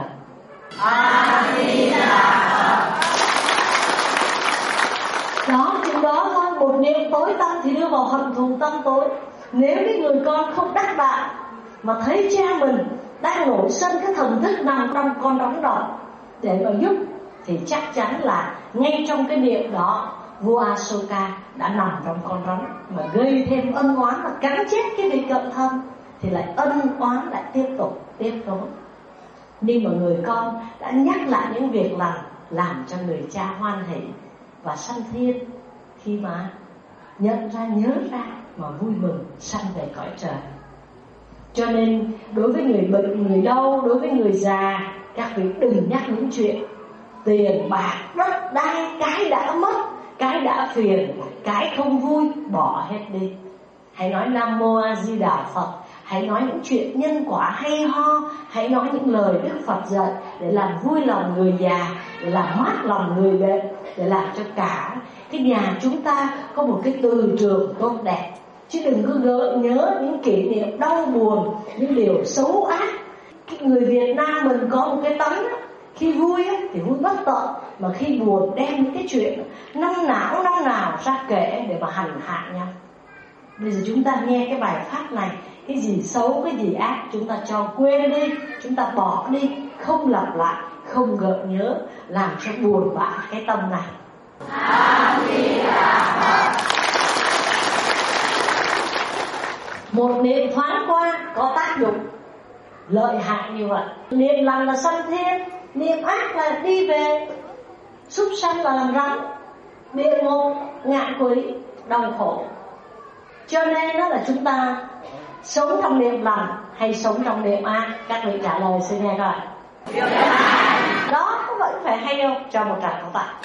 Đó, chừng đó thôi, một niệm tối tâm thì đưa vào hận thù tâm tối. Nếu cái người con không đắc đạo mà thấy cha mình đang nổi sân cái thần thức nằm trong con rắn độc để mà giúp, thì chắc chắn là ngay trong cái niệm đó vua Asoka đã nằm trong con rắn, mà gây thêm ân oán và cắn chết cái vị cận thân, thì lại ân oán lại tiếp tục tiếp nối. Nhưng mà người con đã nhắc lại những việc làm làm cho người cha hoan hỷ và sanh thiên, khi mà nhận ra, nhớ ra mà vui mừng sanh về cõi trời. Cho nên đối với người bệnh, người đau, đối với người già, các vị đừng nhắc những chuyện tiền bạc, đất đai, cái đã mất, cái đã phiền, cái không vui, bỏ hết đi. Hãy nói Nam Mô A Di Đà Phật, hãy nói những chuyện nhân quả hay ho, hãy nói những lời Đức Phật dạy để làm vui lòng người già, để làm mát lòng người bệnh, để làm cho cả cái nhà chúng ta có một cái từ trường tốt đẹp. Chứ đừng cứ gợi nhớ những kỷ niệm đau buồn, những điều xấu ác. Cái người Việt Nam mình có một cái tánh đó, Khi vui á, thì vui bất tận, mà khi buồn đem những cái chuyện năm nào năm nào ra kể để mà hành hạ nhau. Bây giờ chúng ta nghe cái bài pháp này, cái gì xấu, cái gì ác chúng ta cho quên đi, chúng ta bỏ đi, không lặp lại, không gợi nhớ, làm cho buồn bã cái tâm này. Một niệm thoáng qua có tác dụng lợi hại như vậy. Niệm lành là sanh thiên, niệm ác là đi về súc sanh và làm rắn, địa ngục, ngạ quỷ, đau khổ. Cho nên đó là chúng ta sống trong niệm lành hay sống trong niệm ác? Các vị trả lời xin nghe coi. Đó, có vậy phải hay không? Cho một tràng pháo tay.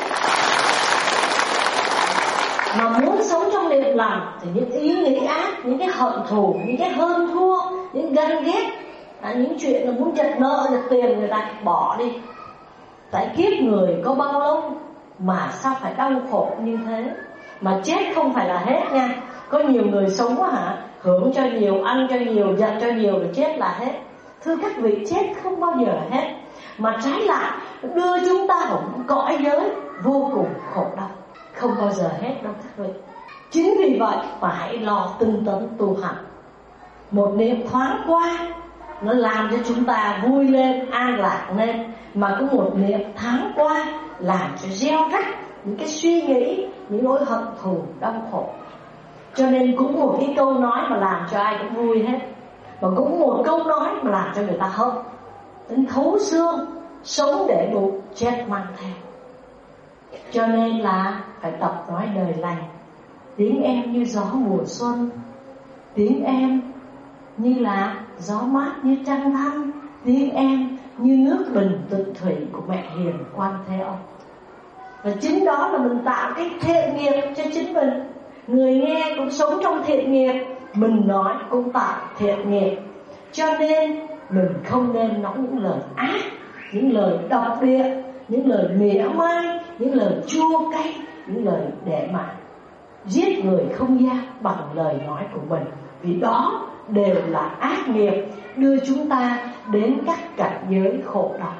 Mà muốn sống trong niệm lành thì những ý nghĩ ác, những cái hận thù, những cái hơn thua, những ganh ghét, à, những chuyện là muốn giật nợ, giật tiền người ta bỏ đi. Tại kiếp người có bao lâu mà sao phải đau khổ như thế? Mà chết không phải là hết nha. Có nhiều người sống quá hả, hưởng cho nhiều, ăn cho nhiều, giận cho nhiều rồi chết là hết. Thưa các vị, chết không bao giờ là hết, mà trái lại đưa chúng ta vào một cõi giới vô cùng khổ đau, không bao giờ hết đâu các vị. Chính vì vậy mà hãy lo tinh tấn tu hành. Một niệm thoáng qua nó làm cho chúng ta vui lên, an lạc lên. Mà có một niệm thoáng qua làm cho gieo rắc những cái suy nghĩ, những nỗi hận thù, đau khổ. Cho nên cũng một cái câu nói mà làm cho ai cũng vui hết, mà cũng một câu nói mà làm cho người ta hận đến thấu xương. Sống để đủ, chết mang theo. Cho nên là phải tập nói đời lành. Tiếng em như gió mùa xuân, tiếng em như là gió mát như trăng thanh, tiếng em như nước bình tịnh thủy của mẹ hiền Quan Thế Âm. Và chính đó là mình tạo cái thiện nghiệp cho chính mình. Người nghe cũng sống trong thiện nghiệp, mình nói cũng tạo thiện nghiệp. Cho nên mình không nên nói những lời ác, những lời độc địa, những lời mỉa mai, những lời chua cay, những lời để mà giết người không gian bằng lời nói của mình. Vì đó đều là ác nghiệp, đưa chúng ta đến các cảnh giới khổ đau.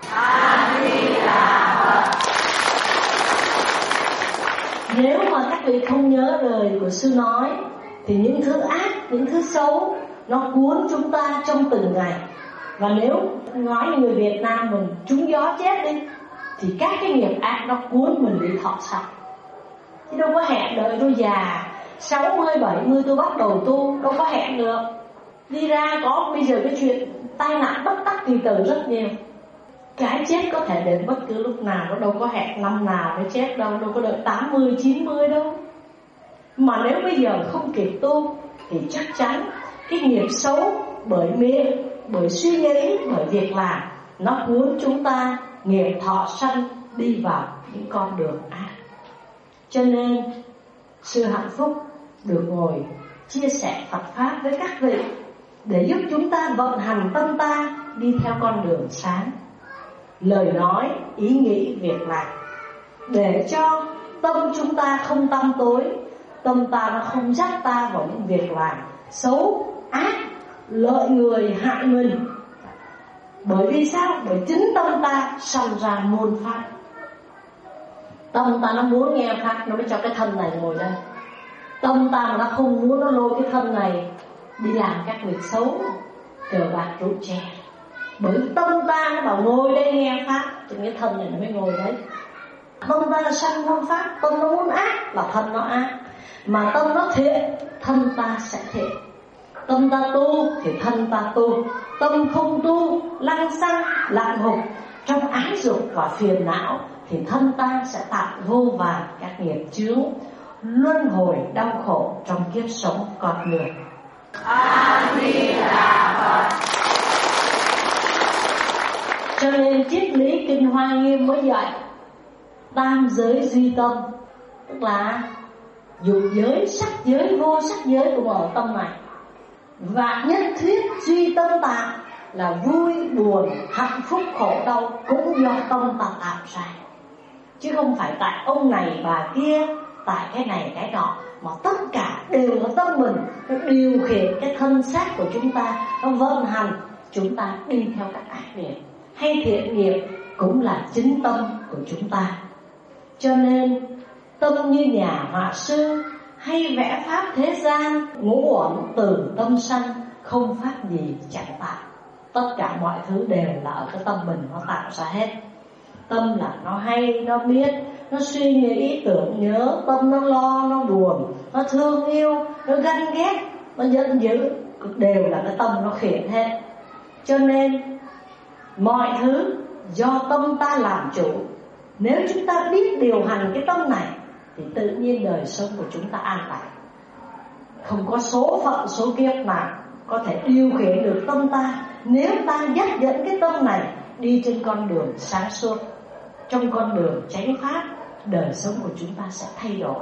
Nếu mà các vị không nhớ lời của sư nói thì những thứ ác, những thứ xấu nó cuốn chúng ta trong từng ngày. Và nếu nói như người Việt Nam mình trúng gió chết đi thì các cái nghiệp ác nó cuốn mình đi thọ sanh. Chứ đâu có hẹn đợi tôi già sáu mươi, bảy mươi tôi bắt đầu tu, đâu có hẹn được. Đi ra có bây giờ cái chuyện tai nạn bất tắc kỳ tử rất nhiều. Cái chết có thể đến bất cứ lúc nào, nó đâu có hẹn năm nào mới chết đâu, đâu có đợi tám mươi, chín mươi đâu. Mà nếu bây giờ không kịp tu thì chắc chắn cái nghiệp xấu bởi miệng, bởi suy nghĩ, bởi việc làm, nó cuốn chúng ta nghiệp thọ sanh đi vào những con đường ác. Cho nên sư hạnh phúc được ngồi chia sẻ Phật pháp với các vị để giúp chúng ta vận hành tâm ta đi theo con đường sáng. Lời nói, ý nghĩ, việc làm, để cho tâm chúng ta không tăm tối, tâm ta nó không dắt ta vào những việc làm xấu, ác, lợi người, hại mình. Bởi vì sao? Bởi chính tâm ta sanh ra môn pháp. Tâm ta nó muốn nghe pháp, nó mới cho cái thân này ngồi đây. Tâm ta mà nó không muốn, nó lôi cái thân này đi làm các việc xấu, cờ bạc rượu chè. Bởi tâm ta nó bảo ngồi đây nghe pháp, thì cái thân này nó mới ngồi đấy. Tâm ta là sanh môn pháp, tâm nó muốn ác là thân nó ác. Mà tâm nó thiện, thân ta sẽ thiện. Tâm ta tu thì thân ta tu. Tâm không tu, lăng xăng, lạm hục trong ái dục và phiền não thì thân ta sẽ tạo vô vàn các nghiệp chướng, luân hồi đau khổ trong kiếp sống con người. Cho nên triết lý Kinh Hoa Nghiêm mới dạy tam giới duy tâm, tức là dục giới, sắc giới, vô sắc giới cũng ở tâm này. Và nhất thiết duy tâm ta là vui, buồn, hạnh phúc, khổ đau cũng do tâm ta tạo ra. Chứ không phải tại ông này bà kia, tại cái này cái nọ, mà tất cả đều là tâm mình. Nó điều khiển cái thân xác của chúng ta, nó vận hành chúng ta đi theo các ác nghiệp hay thiện nghiệp cũng là chính tâm của chúng ta. Cho nên tâm như nhà họa sư hay vẽ pháp thế gian, ngũ uẩn từ tâm sanh, không pháp gì chẳng tạo. Tất cả mọi thứ đều là ở cái tâm mình nó tạo ra hết. Tâm là nó hay, nó biết, nó suy nghĩ ý tưởng nhớ. Tâm nó lo, nó buồn, nó thương yêu, nó ganh ghét, nó giận dữ, đều là cái tâm nó khiển hết. Cho nên mọi thứ do tâm ta làm chủ. Nếu chúng ta biết điều hành cái tâm này thì tự nhiên đời sống của chúng ta an toàn. Không có số phận số kiếp nào có thể điều khiển được tâm ta, nếu ta dắt dẫn cái tâm này đi trên con đường sáng suốt, trong con đường chánh pháp, đời sống của chúng ta sẽ thay đổi.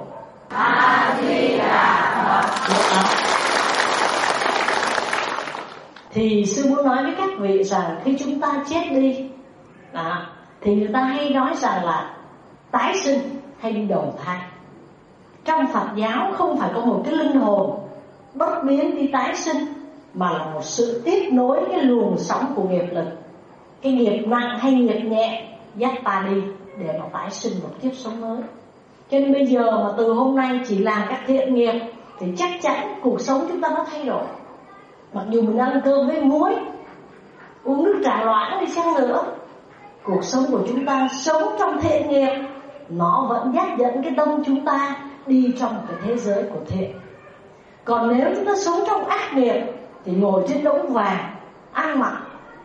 Thì sư muốn nói với các vị rằng khi chúng ta chết đi đó, thì người ta hay nói rằng là tái sinh hay đi đầu thai. Trong Phật giáo không phải có một cái linh hồn bất biến đi tái sinh, mà là một sự tiếp nối cái luồng sóng của nghiệp lực. Cái nghiệp nặng hay nghiệp nhẹ dắt ta đi để mà tái sinh một kiếp sống mới. Cho nên bây giờ mà từ hôm nay chỉ làm các thiện nghiệp thì chắc chắn cuộc sống chúng ta nó thay đổi. Mặc dù mình ăn cơm với muối, uống nước trà loãng đi chăng nữa, cuộc sống của chúng ta sống trong thiện nghiệp, nó vẫn dắt dẫn cái tâm chúng ta đi trong cái thế giới của thiện. Còn nếu chúng ta sống trong ác nghiệp thì ngồi trên đống vàng, ăn mặc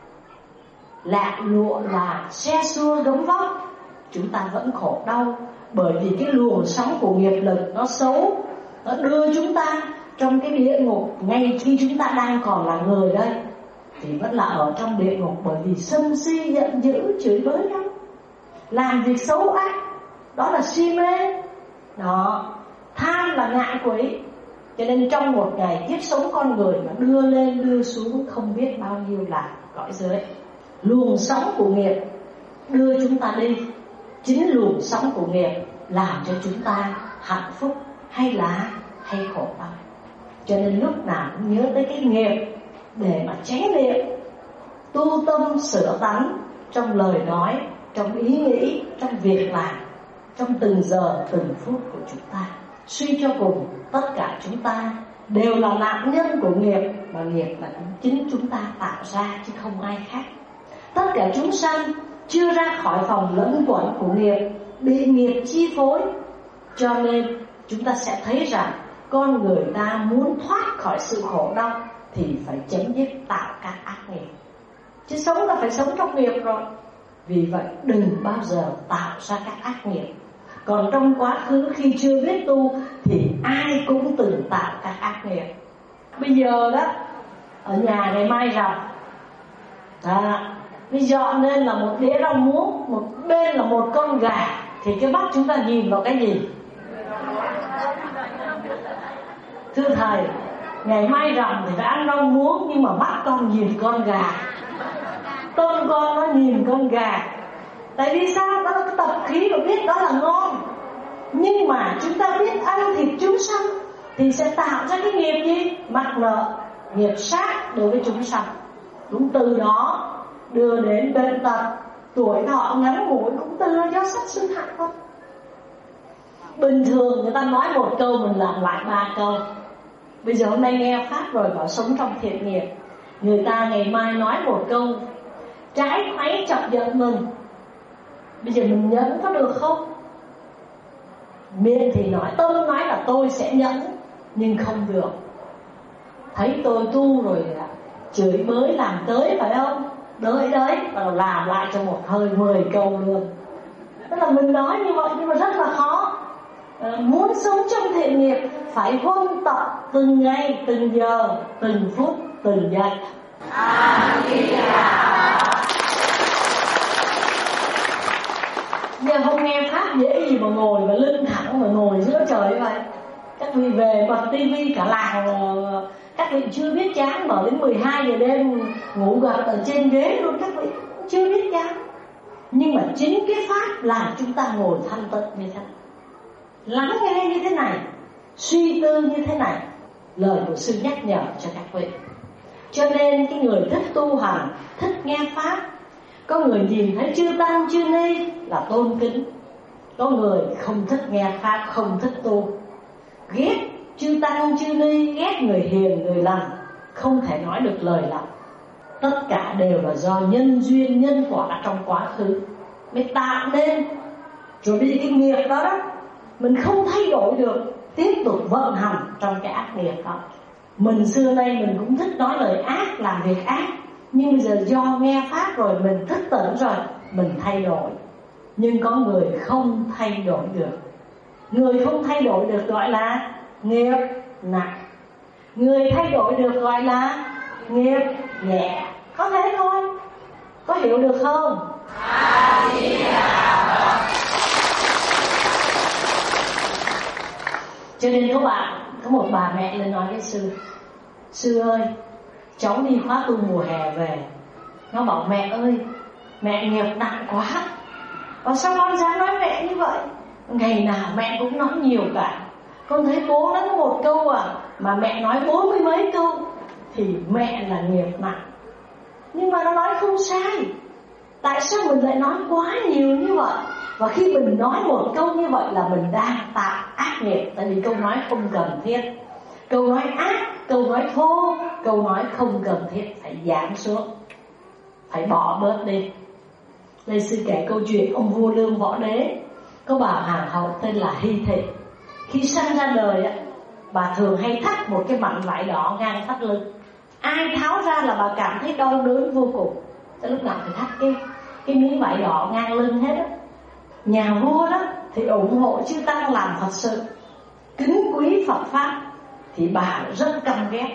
lạc lụa là xe xua gấm vóc, chúng ta vẫn khổ đau. Bởi vì cái luồng sóng của nghiệp lực nó xấu, nó đưa chúng ta trong cái địa ngục. Ngay khi chúng ta đang còn là người đây thì vẫn là ở trong địa ngục, bởi vì sân si giận dữ chửi bới nhau, làm việc xấu ác, đó là si mê. Đó, tham là ngạ quỷ. Cho nên trong một ngày kiếp sống con người mà đưa lên đưa xuống không biết bao nhiêu là cõi giới. Luồng sóng của nghiệp đưa chúng ta đi. Chính luồng sóng của nghiệp làm cho chúng ta hạnh phúc hay là hay khổ đau. Cho nên lúc nào cũng nhớ tới cái nghiệp để mà tránh niệm, tu tâm sửa tánh trong lời nói, trong ý nghĩ, trong việc làm, trong từng giờ từng phút của chúng ta. Suy cho cùng tất cả chúng ta đều là nạn nhân của nghiệp, mà nghiệp là chính chúng ta tạo ra chứ không ai khác. Tất cả chúng sanh chưa ra khỏi vòng lẫn quẩn của nghiệp, bị nghiệp chi phối. Cho nên chúng ta sẽ thấy rằng con người ta muốn thoát khỏi sự khổ đau thì phải chấm dứt tạo các ác nghiệp. Chứ sống là phải sống trong nghiệp rồi. Vì vậy đừng bao giờ tạo ra các ác nghiệp. Còn trong quá khứ khi chưa biết tu thì ai cũng từng tạo các ác nghiệp. Bây giờ đó, ở nhà ngày mai rằm à, bây dọn lên là một đĩa rau muống, một bên là một con gà, thì cái mắt chúng ta nhìn vào cái gì? Thưa thầy, ngày mai rằm thì phải ăn rau muống, nhưng mà mắt con nhìn con gà, tâm con nó nhìn con gà. Tại vì sao? Đó là cái tập khí và biết đó là ngon. Nhưng mà chúng ta biết ăn thịt chúng sanh thì sẽ tạo ra cái nghiệp gì? Mắc nợ, nghiệp sát đối với chúng sanh. Cũng từ đó đưa đến bệnh tật, tuổi thọ ngắn ngủi cũng từ do sát sinh hại thôi. Bình thường người ta nói một câu mình làm lại ba câu. Bây giờ hôm nay nghe pháp rồi bảo sống trong thiện nghiệp, người ta ngày mai nói một câu trái khoáy chọc giận mình, bây giờ mình nhẫn có được không? Miệng thì nói, tâm nói là tôi sẽ nhẫn, nhưng không được. Thấy tôi tu rồi chửi bới làm tới phải không? Đợi đấy, và làm lại cho một hơi mười câu luôn. Tức là mình nói như vậy nhưng mà rất là khó. à, Muốn sống trong thiện nghiệp phải huân tập từng ngày, từng giờ, từng phút, từng giây. Giờ không nghe pháp dễ gì mà ngồi và lưng thẳng mà ngồi giữa trời vậy. Các vị về bật tivi cả làng, các vị chưa biết chán, mở đến mười hai giờ đêm ngủ gật ở trên ghế luôn, các vị chưa biết chán. Nhưng mà chính cái pháp làm chúng ta ngồi thanh tịnh như thế này, lắng nghe như thế này, suy tư như thế này. Lời của sư nhắc nhở cho các vị. Cho nên cái người thích tu hành, thích nghe pháp, Có người nhìn thấy chư tăng chư ni là tôn kính, có người không thích nghe pháp, không thích tu, ghét chư tăng chư ni, ghét người hiền người lành, không thể nói được lời lành. Tất cả đều là do nhân duyên nhân quả trong quá khứ mới tạo nên. Rồi bây giờ cái nghiệp đó đó mình không thay đổi được, tiếp tục vận hành trong cái ác nghiệp đó. Mình xưa nay mình cũng thích nói lời ác, làm việc ác, nhưng bây giờ do nghe pháp rồi, mình thức tỉnh rồi, mình thay đổi. Nhưng có người không thay đổi được. Người không thay đổi được gọi là nghiệp nặng, người thay đổi được gọi là nghiệp nhẹ. Có thế thôi. Có hiểu được không? Cho nên các bạn, có một bà mẹ lên nói với sư: sư ơi, cháu đi khóa tu mùa hè về, nó bảo mẹ ơi, mẹ nghiệp nặng quá. Và sao con dám nói mẹ như vậy? Ngày nào mẹ cũng nói nhiều cả. Con thấy bố nói một câu à, mà mẹ nói bốn mươi mấy câu, thì mẹ là nghiệp nặng. Nhưng mà nó nói không sai. Tại sao mình lại nói quá nhiều như vậy? Và khi mình nói một câu như vậy là mình đang tạo ác nghiệp. Tại vì câu nói không cần thiết, câu nói ác, câu nói thô, câu nói không cần thiết phải giảm xuống, phải bỏ bớt đi. Đây sư kể câu chuyện ông vua Lương Võ Đế. Có bà hoàng hậu tên là Hy Thị. Khi sinh ra đời á, bà thường hay thắt một cái mảnh vải đỏ ngang thắt lưng. Ai tháo ra là bà cảm thấy đau đớn vô cùng. Tới lúc nào phải thắt cái cái miếng vải đỏ ngang lưng hết á. Nhà vua đó thì ủng hộ chư tăng làm Phật sự, kính quý Phật pháp, thì bà rất căm ghét.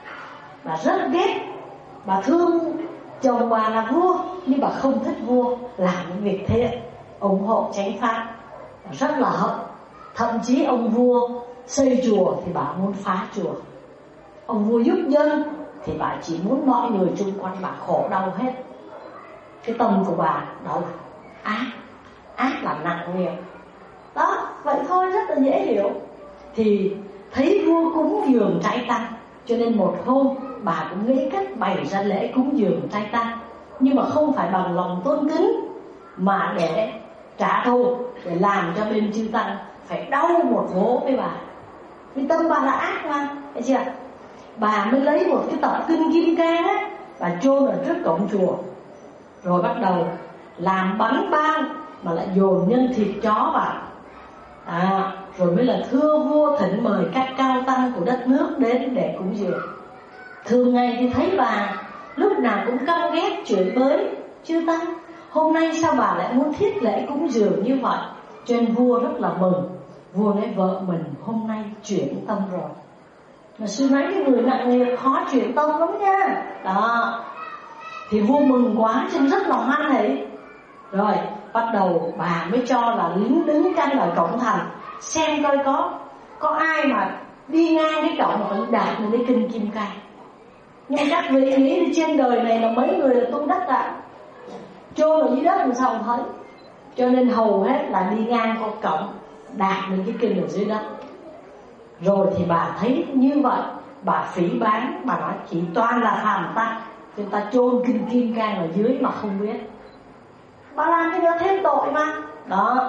Bà rất ghét. Bà thương chồng bà là vua, nhưng bà không thích vua làm những việc thiện, ủng hộ chánh pháp, rất là hận. Thậm chí ông vua xây chùa thì bà muốn phá chùa. Ông vua giúp dân thì bà chỉ muốn mọi người chung quanh bà khổ đau hết. Cái tâm của bà đó là ác. Ác là nặng nghiệp. Đó, vậy thôi, rất là dễ hiểu. Thì thấy vua cúng dường trai tăng, cho nên một hôm bà cũng nghĩ cách bày ra lễ cúng dường trai tăng, nhưng mà không phải bằng lòng tôn kính, mà để trả thù, để làm cho bên chư tăng phải đau một vố với bà. Vì tâm bà là ác mà, thấy chưa? Bà mới lấy một cái tập kinh Kim Cang á, bà chôn ở trước cổng chùa, rồi bắt đầu làm bánh bao mà lại dồn nhân thịt chó vào. À, rồi mới là thưa vua thỉnh mời các cao tăng của đất nước đến để cúng dường. Thường ngày thì thấy bà lúc nào cũng căm ghét chửi bới chư tăng. Hôm nay sao bà lại muốn thiết lễ cúng dường như vậy? Cho nên vua rất là mừng. Vua nói vợ mình hôm nay chuyển tâm rồi. Mà sư nói cái người nặng nghiệp khó chuyển tâm lắm nha. Đó. Thì vua mừng quá cho nên rất là hoan hỉ. Rồi bắt đầu bà mới cho là lính đứng canh ở cổng thành, xem coi có Có ai mà đi ngang cái cổng mà phải đạt được cái kinh Kim Cang. Nhưng các vị nghĩ đi, trên đời này là mấy người là tu đắc ạ, chôn ở dưới đất làm sao không thấy. Cho nên hầu hết là đi ngang qua cổng đạt được cái kinh ở dưới đất. Rồi thì bà thấy như vậy, bà phỉ báng, bà nói chỉ toàn là phàm tăng, chúng ta chôn kinh Kim Cang ở dưới mà không biết. Bà làm cái đó thêm tội mà. Đó.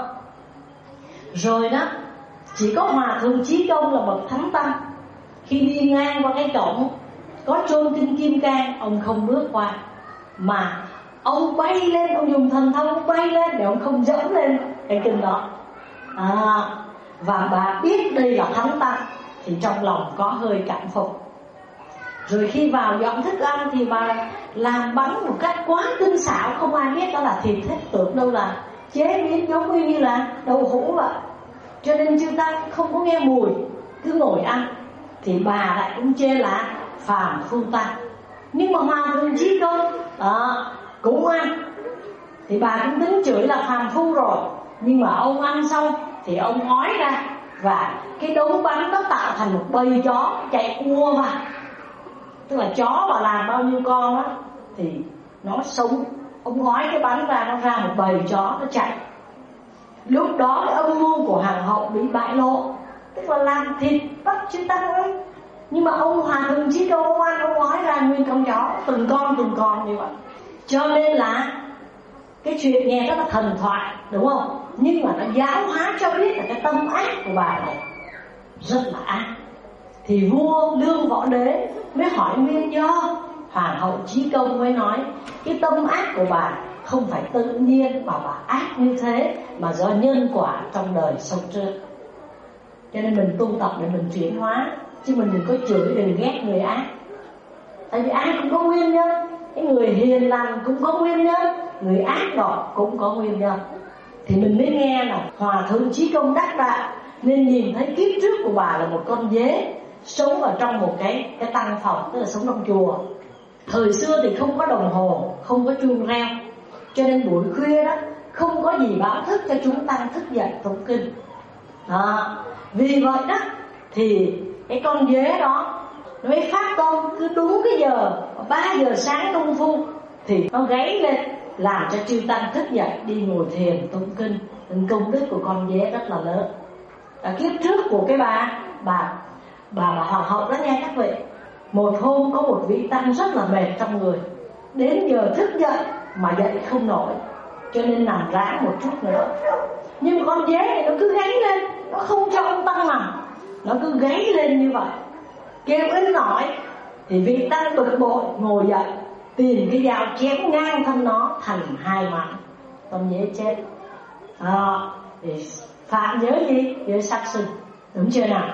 Rồi đó, chỉ có Hòa Thượng Chí Công là bậc thánh tăng, khi đi ngang qua cái cổng có chôn kinh Kim Cang, ông không bước qua, mà ông bay lên, ông dùng thần thông ông bay lên để ông không dẫm lên cái kinh đó. À, và bà biết đây là thánh tăng thì trong lòng có hơi cảm phục. Rồi khi vào dọn thức ăn thì bà làm bánh một cách quá tinh xảo, không ai biết đó là thịt hết, tưởng đâu là chế biến giống như là đậu hũ vậy. Cho nên chư tăng không có nghe mùi, cứ ngồi ăn. Thì bà lại cũng chê là phàm phu tăng. Nhưng mà Hòa Thượng Chí Công đó, cũng ăn. Thì bà cũng tính chửi là phàm phu rồi. Nhưng mà ông ăn xong thì ông ói ra, và cái đống bánh nó tạo thành một bầy chó chạy ua vào. Tức là chó mà làm bao nhiêu con đó thì nó sống. Ông gói cái bánh ra, nó ra một bầy chó nó chạy. Lúc đó cái âm mưu của hoàng hậu bị bại lộ, tức là làm thịt bắt chư tăng ấy. Nhưng mà ông Hòa Thượng Chí Công ông ăn, ông gói ra nguyên con chó, từng con từng con như vậy. Cho nên là Cái chuyện nghe rất là thần thoại, đúng không? Nhưng mà nó giáo hóa cho biết là cái tâm ác của bà này rất là ác. Thì vua Lương Võ Đế mới hỏi nguyên do. Hoàng hậu Chí Công mới nói cái tâm ác của bà không phải tự nhiên mà bà ác như thế, mà do nhân quả trong đời sống trước. Cho nên mình tu tập để mình chuyển hóa, chứ mình đừng có chửi, đừng ghét người ác. Tại vì ai cũng có nguyên nhân. Cái người hiền lành cũng có nguyên nhân, người ác độc cũng có nguyên nhân. Thì mình mới nghe là Hòa thượng Chí Công đắc đạo nên nhìn thấy kiếp trước của bà là một con dế sống ở trong một cái cái tăng phòng, tức là sống trong chùa. Thời xưa thì không có đồng hồ, không có chuông reo, cho nên buổi khuya đó không có gì báo thức cho chúng ta thức dậy tụng kinh. Đó. Vì vậy đó thì cái con dế đó nó mới phát tâm, cứ đúng cái giờ ba giờ sáng công phu thì nó gáy lên làm cho chư tăng thức dậy đi ngồi thiền tụng kinh. Nên công đức của con dế rất là lớn. Ở kiếp trước của cái bà bà bà, bà hoàng hậu đó nha các vị, một hôm có một vị tăng rất là mệt trong người, đến giờ thức dậy mà dậy không nổi, cho nên nằm ráng một chút nữa. Nhưng con dế này nó cứ gáy lên, nó không cho ông tăng nằm, nó cứ gáy lên như vậy, kêu ít nổi. Thì vị tăng bực bội ngồi dậy, tìm cái dao chém ngang thân nó thành hai mảnh, con dế chết. À, thì phạm nhớ gì? Nhớ sát sinh, đúng chưa nào?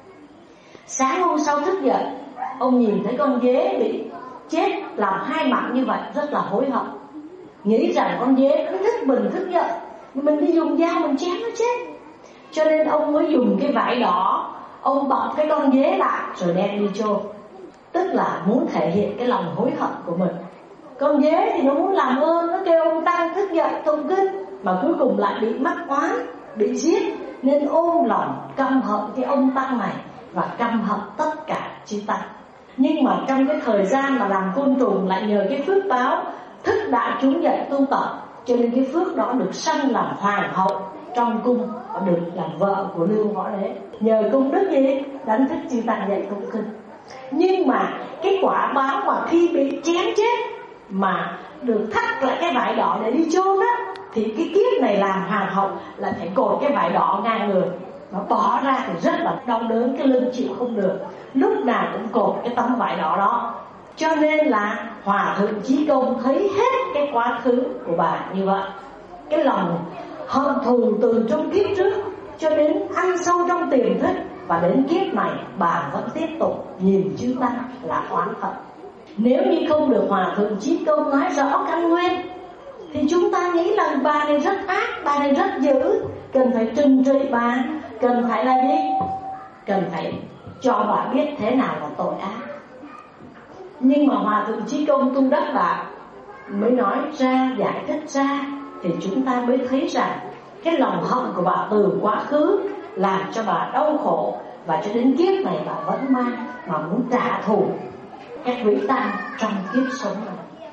Sáng hôm sau thức dậy, ông nhìn thấy con dế bị chết làm hai mặt như vậy, rất là hối hận, nghĩ rằng con dế cứ thức mình thức dậy, mình đi dùng dao mình chém nó chết. Cho nên ông mới dùng cái vải đỏ, ông bọc cái con dế lại rồi đem đi chôn. Tức là muốn thể hiện cái lòng hối hận của mình. Con dế thì nó muốn làm ơn, nó kêu ông tăng thức dậy tụng kinh, mà cuối cùng lại bị mắc oán, bị giết, nên ôm lòng căm hận cái ông tăng này và căm hận tất cả chư tăng. Nhưng mà trong cái thời gian mà làm côn trùng lại nhờ cái phước báo thức đại chúng dậy tu tập, cho nên cái phước đó được sanh làm hoàng hậu trong cung và được làm vợ của Lương Võ Đế. Nhờ công đức gì? Đánh thức chư tăng dậy tụng kinh. Nhưng mà cái quả báo mà khi bị chém chết mà được thắt lại cái vải đỏ để đi chôn á, thì cái kiếp này làm hoàng hậu là phải cột cái vải đỏ ngang người, nó bỏ ra thì rất là đau đớn, cái lưng chịu không được, lúc nào cũng cột cái tấm vải đỏ đó. Cho nên là Hòa thượng Chí Công thấy hết cái quá khứ của bà như vậy, cái lòng hận thù từ trong kiếp trước cho đến ăn sâu trong tiềm thức, và đến kiếp này bà vẫn tiếp tục nhìn chư tăng là oán hận. Nếu như không được Hòa thượng Chí Công nói rõ căn nguyên thì chúng ta nghĩ rằng bà này rất ác, bà này rất dữ, cần phải trừng trị bà, cần phải là gì? Cần phải cho bà biết thế nào là tội ác. Nhưng mà Hòa thượng Chí Công tu đắc đạo mới nói ra, giải thích ra, thì chúng ta mới thấy rằng cái lòng hận của bà từ quá khứ làm cho bà đau khổ, và cho đến kiếp này bà vẫn mang mà muốn trả thù các vị tăng trong kiếp sống này.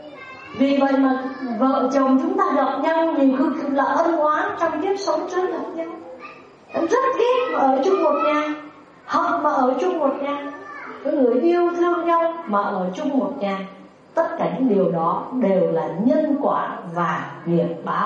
Vì vậy mà vợ chồng chúng ta gặp nhau nhiều khi là ân oán trong kiếp sống trước gặp nhau. Em rất ghét mà ở chung một nhà, hận mà ở chung một nhà, với người yêu thương nhau mà ở chung một nhà. Tất cả những điều đó đều là nhân quả và nghiệp báo.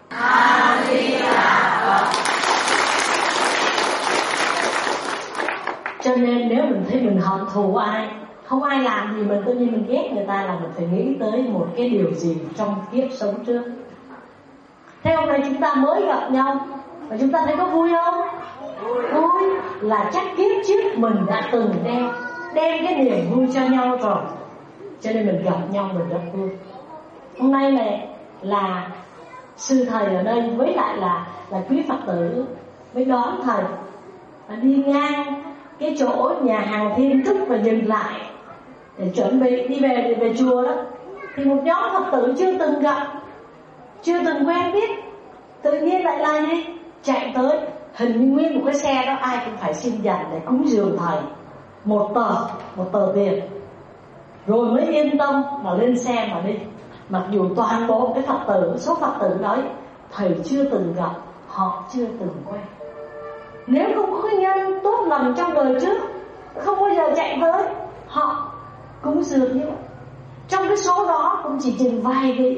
Cho nên nếu mình thấy mình hận thù ai, không ai làm gì mình, tự nhiên mình ghét người ta, là mình phải nghĩ tới một cái điều gì trong kiếp sống trước. Thế hôm nay chúng ta mới gặp nhau và chúng ta thấy có vui không? Vui là chắc kiếp trước mình đã từng đem đem cái niềm vui cho nhau rồi, cho nên mình gặp nhau mình rất vui. Hôm nay này là sư thầy ở đây với lại là là quý Phật tử mới đón thầy và đi ngang cái chỗ nhà hàng Thiên Trúc và dừng lại để chuẩn bị đi về để về chùa đó, thì một nhóm Phật tử chưa từng gặp, chưa từng quen biết, tự nhiên lại là gì? Chạy tới, hình như nguyên một cái xe đó ai cũng phải xin dành để cúng dường thầy một tờ một tờ tiền, rồi mới yên tâm mà lên xe mà đi. Mặc dù toàn bộ cái Phật tử, số Phật tử đó thầy chưa từng gặp, họ chưa từng quen. Nếu không có cái nhân tốt lành trong đời trước, không bao giờ chạy tới họ cúng dường như vậy. Trong cái số đó cũng chỉ chừng vài vị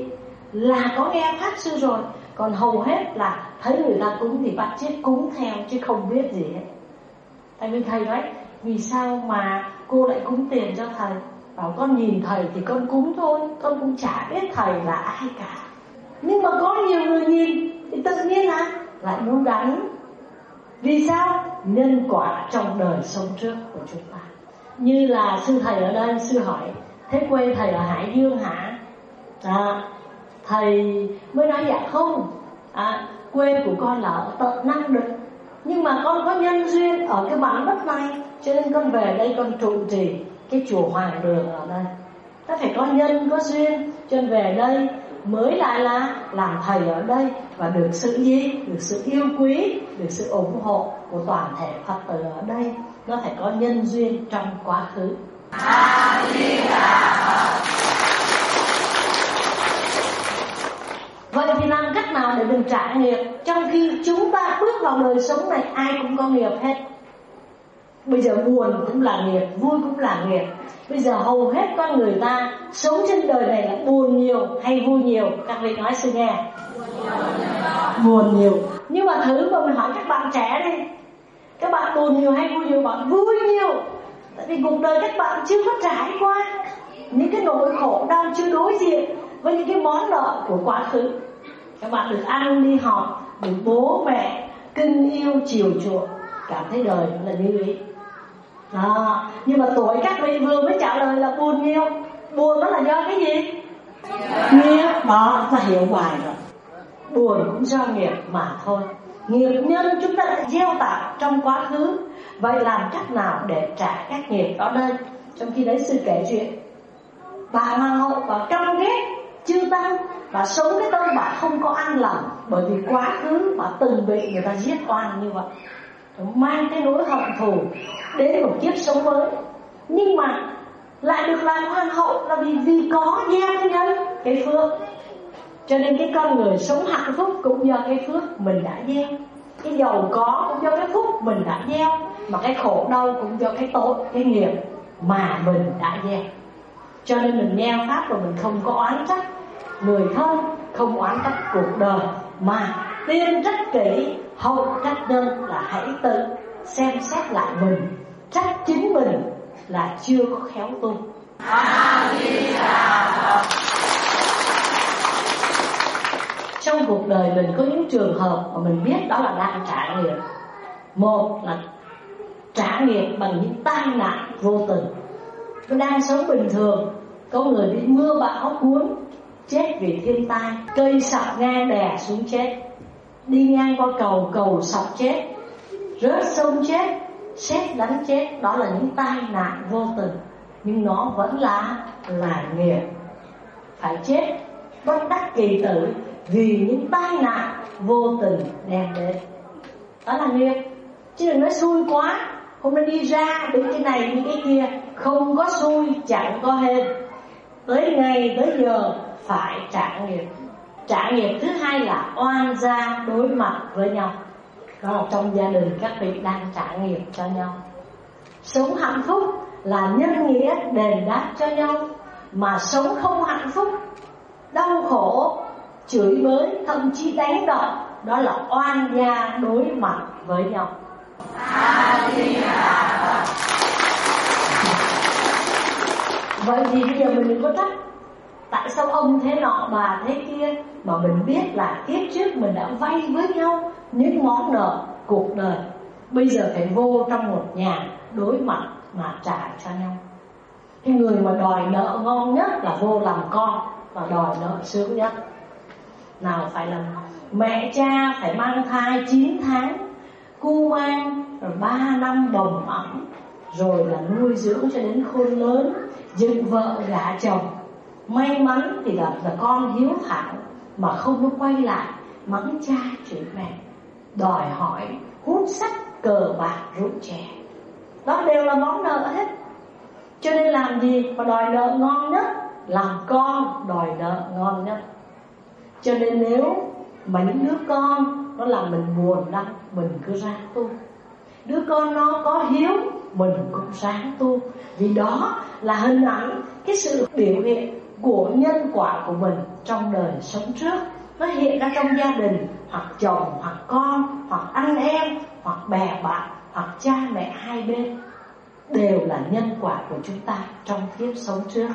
là có nghe pháp sư rồi. Còn hầu hết là thấy người ta cúng thì bắt chước cúng theo chứ không biết gì hết. Tại vì thầy nói, vì sao mà cô lại cúng tiền cho thầy? Bảo con nhìn thầy thì con cúng thôi, con cũng chả biết thầy là ai cả. Nhưng mà có nhiều người nhìn thì tự nhiên là lại muốn đánh. Vì sao? Nhân quả trong đời sống trước của chúng ta. Như là sư thầy ở đây, sư hỏi, thế quê thầy ở Hải Dương hả? À, thầy mới nói dạ không, à, quê của con là ở tận Nam Định, nhưng mà con có nhân duyên ở cái mảnh đất này, cho nên con về đây con trụ trì cái chùa Hoàng Đường ở đây. Ta phải có nhân, có duyên, cho nên về đây mới lại là làm thầy ở đây, và được sự gì? Được sự yêu quý, được sự ủng hộ của toàn thể Phật tử ở đây. Nó phải có nhân duyên trong quá khứ. Vậy thì làm cách nào để mình trả nghiệp? Trong khi chúng ta bước vào đời sống này, ai cũng có nghiệp hết. Bây giờ buồn cũng là nghiệp, vui cũng là nghiệp. Bây giờ hầu hết con người ta sống trên đời này là buồn nhiều hay vui nhiều? Các vị nói sư nghe. Buồn nhiều. Nhưng mà thử mà mình hỏi các bạn trẻ đi, các bạn buồn nhiều hay vui nhiều? Bạn vui nhiều. Tại vì cuộc đời các bạn chưa có trải qua những cái nỗi khổ đau, chưa đối diện với những cái món nợ của quá khứ. Các bạn được ăn, đi học, được bố mẹ cưng yêu chiều chuộng, cảm thấy đời là như ý. Đó. Nhưng mà tuổi các vị vừa mới trả lời là buồn nhiều. Buồn đó là do cái gì? Nghiệp. Đó, ta hiểu bài rồi. Buồn cũng do nghiệp mà thôi. Nghiệp nhân chúng ta đã gieo tạo trong quá khứ. Vậy làm cách nào để trả các nghiệp đó đây? Trong khi đấy sư kể chuyện bà hoàng hậu và căm ghét chư tăng, và sống cái tâm bà không có an lòng, bởi vì quá khứ bà từng bị người ta giết oan như vậy, mang cái nỗi hận thù đến một kiếp sống mới. Nhưng mà lại được làm hoàng hậu là vì vì có gieo cái nhân, cái phước. Cho nên cái con người sống hạnh phúc cũng do cái phước mình đã gieo, cái giàu có cũng do cái phúc mình đã gieo, mà cái khổ đau cũng do cái tội, cái nghiệp mà mình đã gieo. Cho nên mình nghe pháp và mình không có oán trách người thân, không oán trách cuộc đời, mà tiên trách kỹ, hậu trách nhân, là hãy tự xem xét lại mình, trách chính mình là chưa có khéo tu. Trong cuộc đời mình có những trường hợp mà mình biết đó là đang trả nghiệp. Một là trả nghiệp bằng những tai nạn vô tình. Tôi đang sống bình thường, có người bị mưa bão cuốn chết vì thiên tai, cây sập ngang đè xuống chết, đi ngang qua cầu, cầu sập chết, rớt sông chết, sét đánh chết. Đó là những tai nạn vô tình, nhưng nó vẫn là là nghiệp, phải chết bất đắc kỳ tử vì những tai nạn vô tình đem đến. Đó là nghiệp. Chứ đừng nói xui quá, hôm nay đi ra bị cái này bị cái kia. Không có xui chẳng có hên, tới ngày tới giờ phải trả nghiệp. Trả nghiệp thứ hai là oan gia đối mặt với nhau. Đó là trong gia đình các vị đang trả nghiệp cho nhau. Sống hạnh phúc là nhân nghĩa đền đáp cho nhau, mà sống không hạnh phúc, đau khổ, chửi bới, thậm chí đánh đập, đó là oan gia đối mặt với nhau. Vậy thì bây giờ mình đừng có trách tại sao ông thế nọ bà thế kia, mà mình biết là kiếp trước mình đã vay với nhau những món nợ cuộc đời. Bây giờ phải vô trong một nhà đối mặt mà trả cho nhau. Cái người mà đòi nợ ngon nhất là vô làm con, và đòi nợ sướng nhất. Nào phải là mẹ cha phải mang thai chín tháng, cu mang rồi ba năm bồng ẵm, rồi là nuôi dưỡng cho đến khôn lớn, dựng vợ gả chồng. May mắn thì là, là con hiếu thảo mà không có quay lại mắng cha chửi mẹ, đòi hỏi hút sách, cờ bạc, rượu chè. Đó đều là món nợ hết. Cho nên làm gì mà đòi nợ ngon nhất? Làm con đòi nợ ngon nhất. Cho nên nếu mà những đứa con nó làm mình buồn lắm, mình cứ ráng tu. Đứa con nó có hiếu, mình cũng ráng tu. Vì đó là hình ảnh, cái sự biểu hiện của nhân quả của mình trong đời sống trước. Nó hiện ra trong gia đình, hoặc chồng, hoặc con, hoặc anh em, hoặc bè bạn, hoặc cha mẹ hai bên, đều là nhân quả của chúng ta trong kiếp sống trước.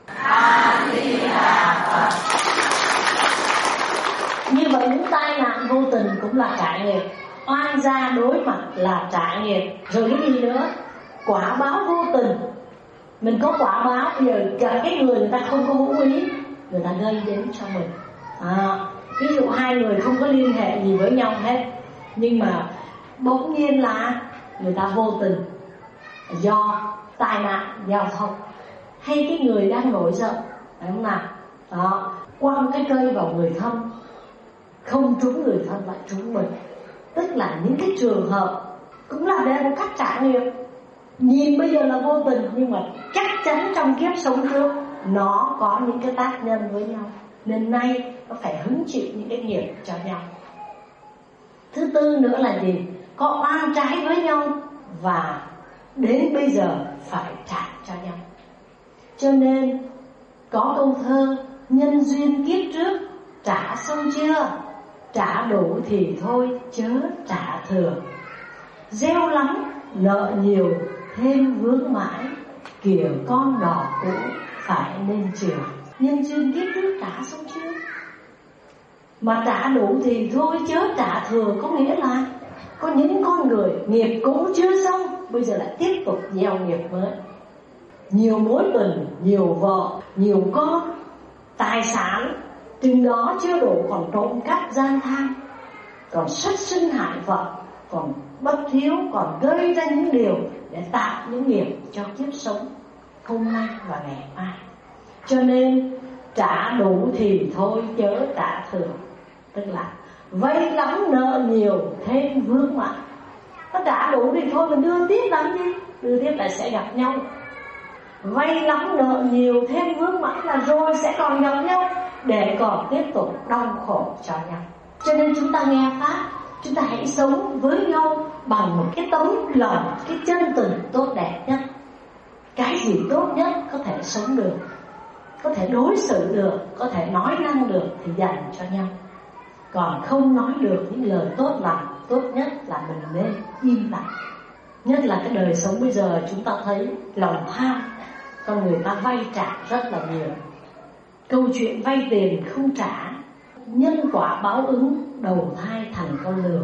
Như vậy những tai nạn vô tình cũng là trả nghiệp, oan gia đối mặt là trả nghiệp. Rồi cái gì nữa? Quả báo vô tình. Mình có quả báo, bây giờ cả cái người người ta không có hữu ý, người ta gây đến cho mình. à, Ví dụ hai người không có liên hệ gì với nhau hết, nhưng mà bỗng nhiên là người ta vô tình do tai nạn giao thông, hay cái người đang nổi giận, phải không nào? Đó, quăng cái cây vào người thân, không trúng người thân lại trúng mình. Tức là những cái trường hợp cũng là để một cách trả nghiệp. Nhìn bây giờ là vô tình, nhưng mà chắc chắn trong kiếp sống trước nó có những cái tác nhân với nhau, nên nay nó phải hứng chịu những cái nghiệp cho nhau. Thứ tư nữa là gì? Có oan trái với nhau và đến bây giờ phải trả cho nhau. Cho nên có câu thơ: nhân duyên kiếp trước trả xong chưa, trả đủ thì thôi chớ trả thừa. Gieo lắm nợ nhiều thêm vướng mãi, kìa con đỏ cũ phải nên chừa. Nhân duyên kiếp trước trả xong chưa, mà trả đủ thì thôi chớ trả thừa. Có nghĩa là có những con người nghiệp cũ chưa xong, bây giờ lại tiếp tục gieo nghiệp mới. Nhiều mối tình, nhiều vợ, nhiều con, tài sản chừng đó chưa đủ còn trộm cắp gian tham, còn sát sinh hại vợ, còn bất hiếu, còn gây ra những điều để tạo những nghiệp cho kiếp sống hôm nay và ngày mai. Cho nên trả đủ thì thôi chớ trả thừa. Tức là vay lắm nợ nhiều thêm vướng mãi. Nó trả đủ thì thôi mình đưa tiếp làm gì? Đưa tiếp lại sẽ gặp nhau. Vay lắm nợ nhiều thêm vướng mãi là rồi sẽ còn gặp nhau, để còn tiếp tục đau khổ cho nhau. Cho nên chúng ta nghe Pháp, chúng ta hãy sống với nhau bằng một cái tấm lòng, cái chân tình tốt đẹp nhất. Cái gì tốt nhất có thể sống được, có thể đối xử được, có thể nói năng được thì dành cho nhau. Còn không nói được những lời tốt lành, tốt nhất là mình nên im lặng. Nhất là cái đời sống bây giờ chúng ta thấy lòng tham, con người ta vay trả rất là nhiều. Câu chuyện vay tiền không trả, nhân quả báo ứng, đầu thai thành con lừa.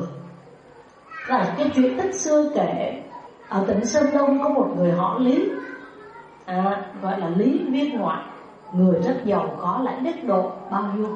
Là cái chuyện tích xưa kể. Ở tỉnh Sơn Đông có một người họ Lý, à, gọi là Lý Viên Ngoại. Người rất giàu có, lại đức độ bao nhiêu,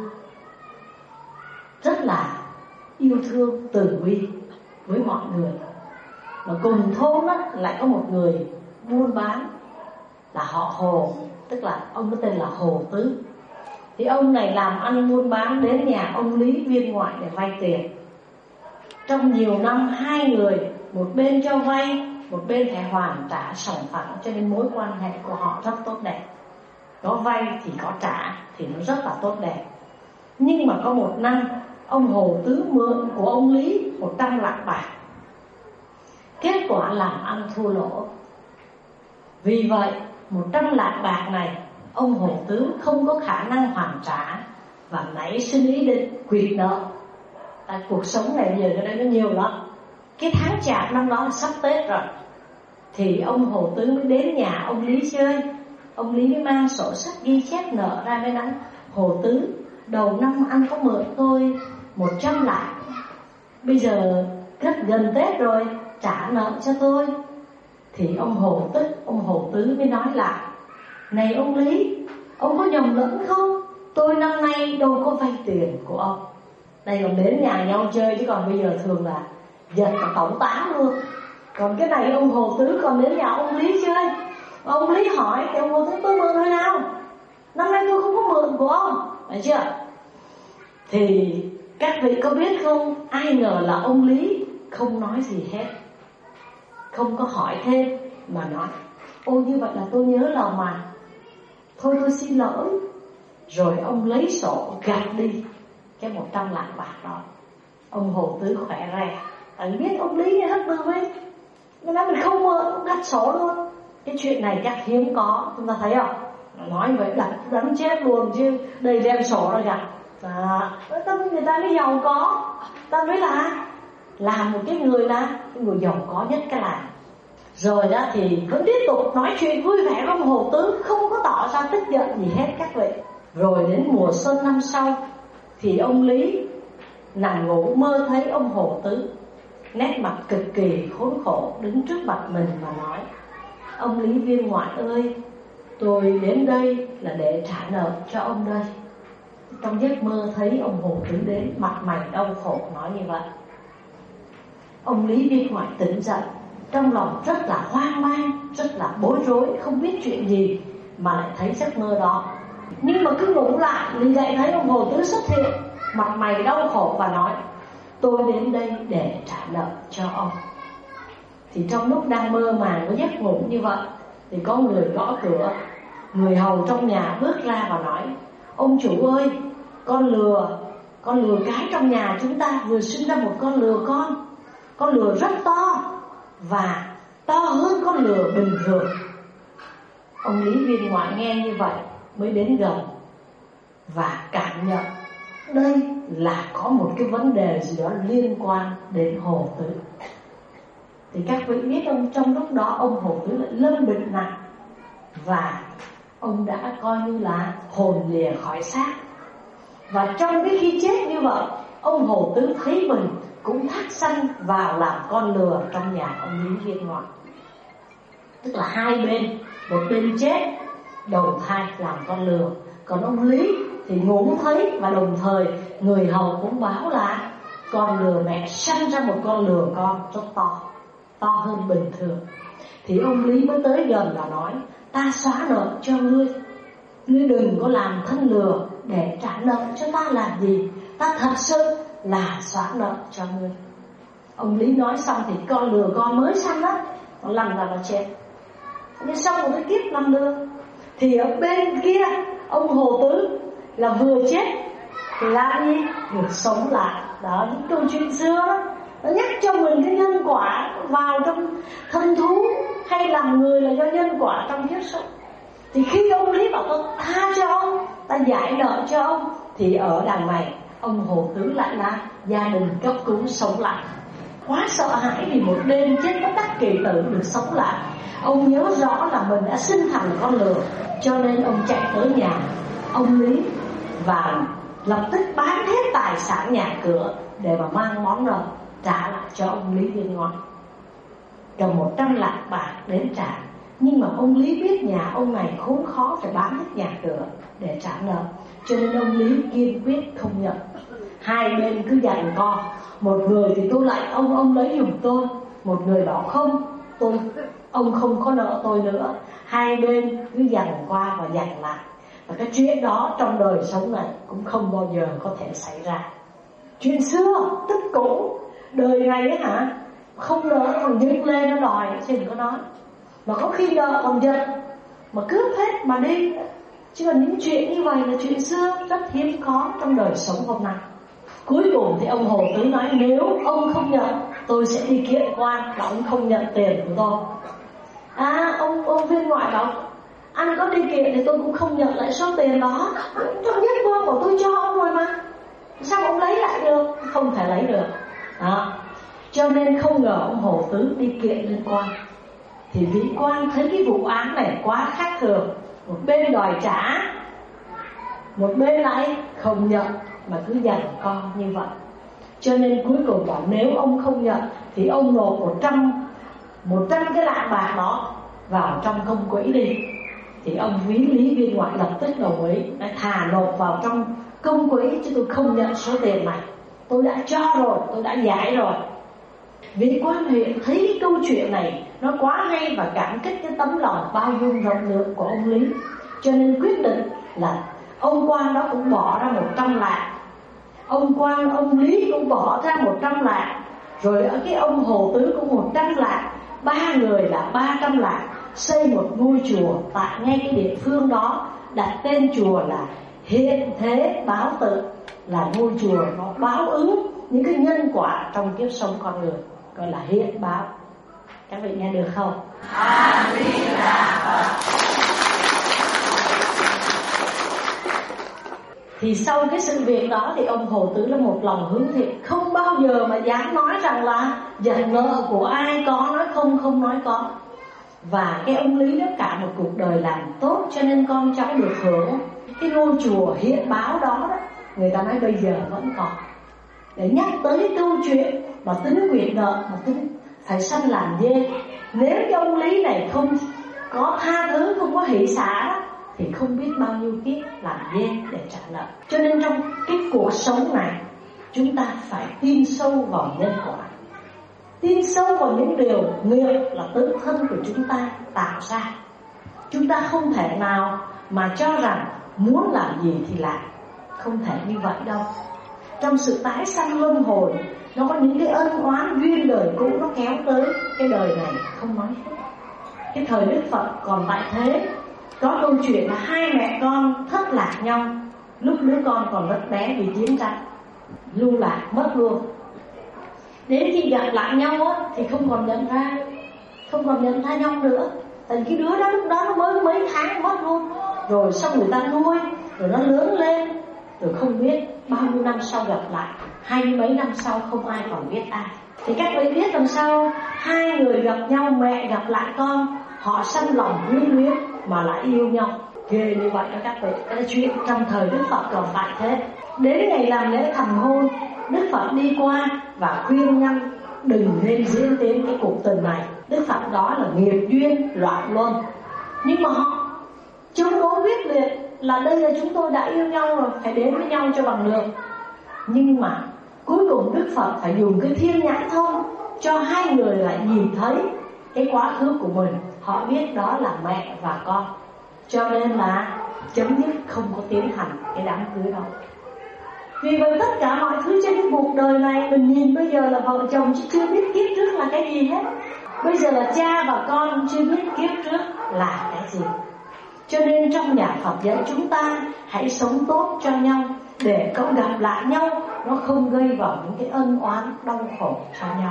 rất là yêu thương từ bi với mọi người. Mà cùng thôn đó, lại có một người buôn bán là họ Hồ, tức là ông có tên là Hồ Tứ. Thì ông này làm ăn buôn bán đến nhà ông Lý Viên Ngoại để vay tiền. Trong nhiều năm hai người, một bên cho vay, một bên phải hoàn trả sòng phẳng, cho nên mối quan hệ của họ rất tốt đẹp. Có vay thì có trả thì nó rất là tốt đẹp. Nhưng mà có một năm, ông Hồ Tứ mượn của ông Lý một trăm lạng bạc. Kết quả làm ăn thua lỗ. Vì vậy một trăm lạng bạc này ông Hồ Tứ không có khả năng hoàn trả, và nảy sinh ý định quỵt nợ. Tại cuộc sống này bây giờ cái đấy nó nhiều lắm. Cái tháng Chạp năm đó là sắp Tết rồi, thì ông Hồ Tứ mới đến nhà ông Lý chơi. Ông Lý mới mang sổ sách ghi chép nợ ra mới nói: Hồ Tứ, đầu năm anh có mượn tôi một trăm lạng, bây giờ rất gần Tết rồi, trả nợ cho tôi. Thì ông Hồ Tức, ông Hồ Tứ mới nói lại: này ông Lý, ông có nhầm lẫn không? Tôi năm nay đâu có vay tiền của ông. Đây còn đến nhà nhau chơi, chứ còn bây giờ thường là giật và tổng tám luôn. Còn cái này ông Hồ Tứ còn đến nhà ông Lý chơi. Ông Lý hỏi thì ông Hồ Tứ: tôi mượn hồi nào? Năm nay tôi không có mượn của ông, phải chưa? Thì các vị có biết không, ai ngờ là ông Lý không nói gì hết, không có hỏi thêm, mà nói: ôi như vậy là tôi nhớ lòng mà, thôi tôi xin lỗi. Rồi ông lấy sổ gạt đi cái một trăm lạng bạc đó. Ông Hồ Tứ khỏe re, tại biết ông Lý rất tư ấy, nên nói mình không mượn, ông gạt sổ luôn. Cái chuyện này chắc hiếm có, chúng ta thấy không? Nói vậy đặt đánh chết luôn chứ, đây đem sổ ra gặp. À, người ta mới giàu có, ta mới là làm một cái người là cái người giàu có nhất cái làng. Rồi đó thì vẫn tiếp tục nói chuyện vui vẻ với ông Hồ Tứ, không có tỏ ra tức giận gì hết các vị. Rồi đến mùa xuân năm sau thì ông Lý nằm ngủ mơ thấy ông Hồ Tứ nét mặt cực kỳ khốn khổ đứng trước mặt mình mà nói: ông Lý Viên ngoại ơi, tôi đến đây là để trả nợ cho ông đây. Trong giấc mơ thấy ông Hồ Tứ đến, mặt mày đau khổ nói như vậy. Ông Lý Viên ngoại tỉnh dậy, trong lòng rất là hoang mang, rất là bối rối, không biết chuyện gì mà lại thấy giấc mơ đó. Nhưng mà cứ ngủ lại thì lại thấy ông Hồ Tứ xuất hiện, mặt mày đau khổ và nói: tôi đến đây để trả nợ cho ông. Thì trong lúc đang mơ màng có giấc ngủ như vậy thì có người gõ cửa. Người hầu trong nhà bước ra và nói: ông chủ ơi, con lừa, con lừa cái trong nhà chúng ta vừa sinh ra một con lừa con. Con lừa rất to và to hơn con lừa bình thường. Ông Lý Viên ngoại nghe như vậy mới đến gần và cảm nhận đây là có một cái vấn đề gì đó liên quan đến Hồ Tứ. Thì các vị biết ông, trong lúc đó ông Hồ Tứ lại lâm bệnh nặng và ông đã coi như là hồn lìa khỏi xác. Và trong cái khi chết như vậy, ông Hồ Tứ thấy mình cũng thác sanh vào làm con lừa trong nhà ông Lý Viên ngoại. Tức là hai bên, một bên chết đầu thai làm con lừa, còn ông Lý thì ngủ thấy và đồng thời người hầu cũng báo là con lừa mẹ sanh ra một con lừa con rất to, to hơn bình thường. Thì ông Lý mới tới gần và nói: ta xóa nợ cho ngươi, ngươi đừng có làm thân lừa để trả nợ cho ta làm gì, ta thật sự là xóa nợ cho ngươi. Ông Lý nói xong thì con lừa con mới sanh đó, nó lăn ra nó chết. Nhưng sau một cái kiếp năm lừa thì ở bên kia ông Hồ Tứ là vừa chết thì làm gì? Được sống lại. Đó, những câu chuyện xưa đó, nó nhắc cho mình cái nhân quả vào trong thân thú hay làm người là do nhân quả trong kiếp sống. Thì khi ông Lý bảo tôi tha cho ông, ta giải nợ cho ông, thì ở đằng này ông Hồ Tứ lại là gia đình cấp cứu sống lại. Quá sợ hãi vì một đêm chết bất đắc kỳ tử được sống lại. Ông nhớ rõ là mình đã sinh thành con lừa, cho nên ông chạy tới nhà ông Lý và lập tức bán hết tài sản nhà cửa để mà mang món nợ trả lại cho ông Lý Viên ngoại. Cầm một trăm lạng bạc đến trả. Nhưng mà ông Lý biết nhà ông này khốn khó phải bán hết nhà cửa để trả nợ, cho nên ông Lý kiên quyết không nhận. Hai bên cứ giằng co, một người thì tôi lại ông ông lấy giùm tôi, một người bảo không, tôi ông không có nợ tôi nữa. Hai bên cứ giằng qua và giằng lại. Và cái chuyện đó trong đời sống này cũng không bao giờ có thể xảy ra. Chuyện xưa tích cũ, đời này ấy hả, không nợ còn dựng lên nó đòi, chứ đừng có nói. Mà có khi nợ còn giật mà cướp hết mà đi. Chứ còn những chuyện như vậy là chuyện xưa rất hiếm có trong đời sống hôm nay. Cuối cùng thì ông Hồ Tứ nói: nếu ông không nhận, tôi sẽ đi kiện quan là ông không nhận tiền của tôi. À, ông ông Viên ngoại bảo: anh có đi kiện thì tôi cũng không nhận lại số tiền đó. Trong nhất mơ bảo tôi cho ông rồi mà, sao ông lấy lại được? Không thể lấy được. Đó. Cho nên không ngờ ông Hồ Tứ đi kiện lên quan. Thì vị quan thấy cái vụ án này quá khác thường, một bên đòi trả, một bên lại không nhận, mà cứ giằng co như vậy. Cho nên cuối cùng bảo nếu ông không nhận thì ông nộp một trăm một trăm cái lạng bạc đó vào trong công quỹ đi. Thì ông Ví Lý Viên ngoại lập tức đồng ý, nói thà nộp vào trong công quỹ chứ tôi không nhận số tiền này. Tôi đã cho rồi, tôi đã giải rồi. Vị quan huyện thấy cái câu chuyện này nó quá hay và cảm kích cái tấm lòng bao dung rộng lượng của ông Lý, cho nên quyết định là ông quan đó cũng bỏ ra một trăm lạng, ông quan ông Lý cũng bỏ ra một trăm lạng, rồi ở cái ông Hồ Tứ cũng một trăm lạng, ba người là ba trăm lạng, xây một ngôi chùa tại ngay cái địa phương đó, đặt tên chùa là Hiện Thế Báo Tự, là ngôi chùa nó báo ứng những cái nhân quả trong kiếp sống con người, gọi là hiện báo. Các vị nghe được không? Thì sau cái sự việc đó thì ông Hồ Tứ là một lòng hướng thiện, không bao giờ mà dám nói rằng là giận nợ của ai, có nói không, không nói có. Và cái ông Lý đó cả một cuộc đời làm tốt, cho nên con cháu được hưởng cái ngôi chùa hiện báo đó, đó. Người ta nói bây giờ vẫn còn, để nhắc tới cái câu chuyện mà tính quyện nợ, mà tính phải sanh làm dê. Nếu cái ông Lý này không có tha thứ, không có hỷ xả, thì không biết bao nhiêu kiếp làm dê để trả nợ. Cho nên trong cái cuộc sống này, chúng ta phải tin sâu vào nhân quả, tin sâu vào những điều nghiệp là tự thân của chúng ta tạo ra. Chúng ta không thể nào mà cho rằng muốn làm gì thì làm, không thể như vậy đâu. Trong sự tái sanh luân hồi, nó có những cái ân oán duyên đời cũ nó kéo tới cái đời này không nói hết. Cái thời Đức Phật còn tại thế, có câu chuyện là hai mẹ con thất lạc nhau lúc đứa con còn rất bé vì chiến tranh, lưu lạc mất luôn. Đến khi gặp lại nhau á, thì không còn nhận ra, không còn nhận ra nhau nữa. Tại cái đứa đó lúc đó nó mới mấy tháng mất luôn. Rồi xong người ta nuôi, rồi nó lớn lên, rồi không biết bao nhiêu năm sau gặp lại, hai mươi mấy năm sau không ai còn biết ai. Thì các bạn biết làm sao hai người gặp nhau, mẹ gặp lại con, họ sanh lòng quyến luyến mà lại yêu nhau. Ghê như vậy đó các bạn. Cái là chuyện trong thời Đức Phật còn tại thế. Đến ngày làm lễ thành hôn, Đức Phật đi qua và khuyên ngăn đừng nên diễn tiến cái cuộc tình này. Đức Phật đó là nghiệp duyên loạn luân, nhưng mà họ chống đối quyết liệt là đây là chúng tôi đã yêu nhau rồi, phải đến với nhau cho bằng được. Nhưng mà cuối cùng Đức Phật phải dùng cái thiên nhãn thông cho hai người lại nhìn thấy cái quá khứ của mình. Họ biết đó là mẹ và con, cho nên là chấm dứt không có tiến hành cái đám cưới đó. Vì vậy tất cả mọi thứ trên cái cuộc đời này mình nhìn bây giờ là vợ chồng chứ chưa biết kiếp trước là cái gì hết. Bây giờ là cha và con chưa biết kiếp trước là cái gì. Cho nên trong nhà Phật dạy chúng ta hãy sống tốt cho nhau, để cậu gặp lại nhau nó không gây vào những cái ân oán đau khổ cho nhau.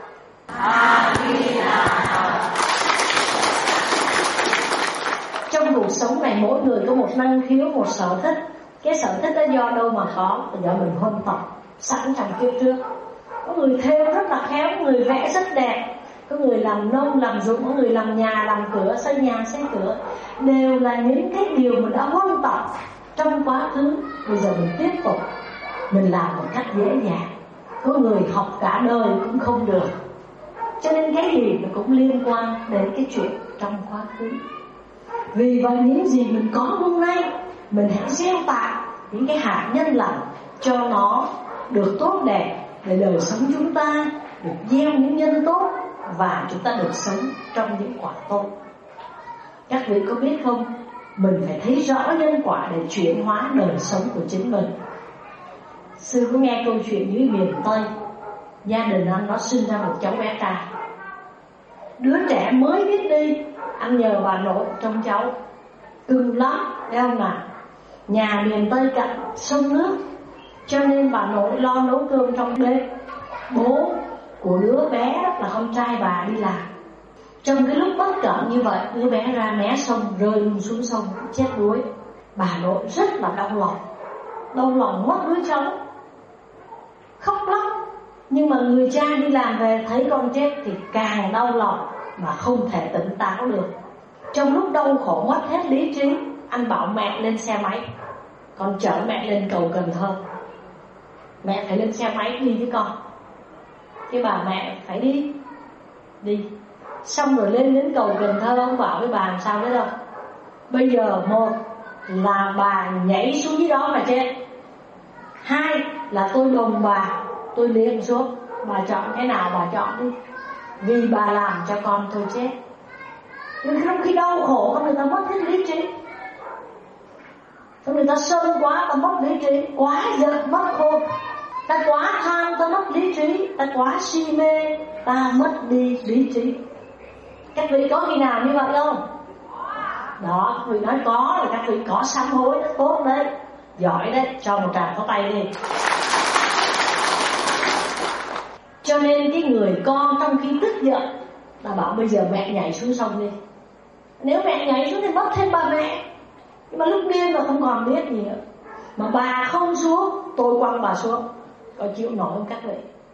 Trong cuộc sống này mỗi người có một năng khiếu, một sở thích. Cái sở thích đó do đâu mà có? Do mình huân tập sẵn trong kiếp trước. Có người thêu rất là khéo, có người vẽ rất đẹp, có người làm nông làm ruộng, có người làm nhà làm cửa, xây nhà xây cửa. Đều là những cái điều mình đã huân tập trong quá khứ. Bây giờ mình tiếp tục mình làm một cách dễ dàng. Có người học cả đời cũng không được. Cho nên cái gì nó cũng liên quan đến cái chuyện trong quá khứ. Vì vậy những gì mình có hôm nay, mình hãy gieo tạo những cái hạt nhân lành cho nó được tốt đẹp, để đời sống chúng ta được gieo những nhân tốt và chúng ta được sống trong những quả tốt. Các vị có biết không, mình phải thấy rõ nhân quả để chuyển hóa đời sống của chính mình. Sư có nghe câu chuyện dưới miền Tây, gia đình anh nó sinh ra một cháu bé trai. Đứa trẻ mới biết đi, anh nhờ bà nội trông cháu, cưng lắm, thấy không nào? Nhà miền Tây cạnh sông nước, cho nên bà nội lo nấu cơm trong bếp. Bố của đứa bé là con trai bà đi làm. Trong cái lúc bất cẩn như vậy, đứa bé ra mé sông, rơi xuống sông, chết đuối. Bà nội rất là đau lòng, đau lòng mất đứa cháu, khóc lắm. Nhưng mà người cha đi làm về thấy con chết thì càng đau lòng mà không thể tỉnh táo được. Trong lúc đau khổ mất hết lý trí, anh bảo mẹ lên xe máy, con chở mẹ lên cầu Cần Thơ. Mẹ phải lên xe máy đi với con. Cái bà mẹ phải đi Đi xong rồi lên đến cầu Cần Thơ, ông bảo với bà làm sao biết không? Bây giờ một là bà nhảy xuống dưới đó mà chết, hai là tôi đồng bà, tôi liền xuống. Bà chọn cái nào bà chọn đi, vì bà làm cho con tôi chết. Nhưng trong khi đau khổ con người ta mất hết lý trí, con người ta sân quá ta mất lý trí, quá giận mất khôn, ta quá tham ta mất lý trí, ta quá si mê ta mất đi lý trí. Các vị có khi nào như vậy không? Đó, các vị nói có là các vị có sám hối rất tốt đấy, giỏi đấy, cho một tràng pháo tay đi. Cho nên cái người con trong khi tức giận ta bảo bây giờ mẹ nhảy xuống sông đi. Nếu mẹ nhảy xuống thì mất thêm bà mẹ. Nhưng mà lúc điên rồi không còn biết gì nữa. Mà bà không xuống, tôi quăng bà xuống. Có chịu nổi không các vị?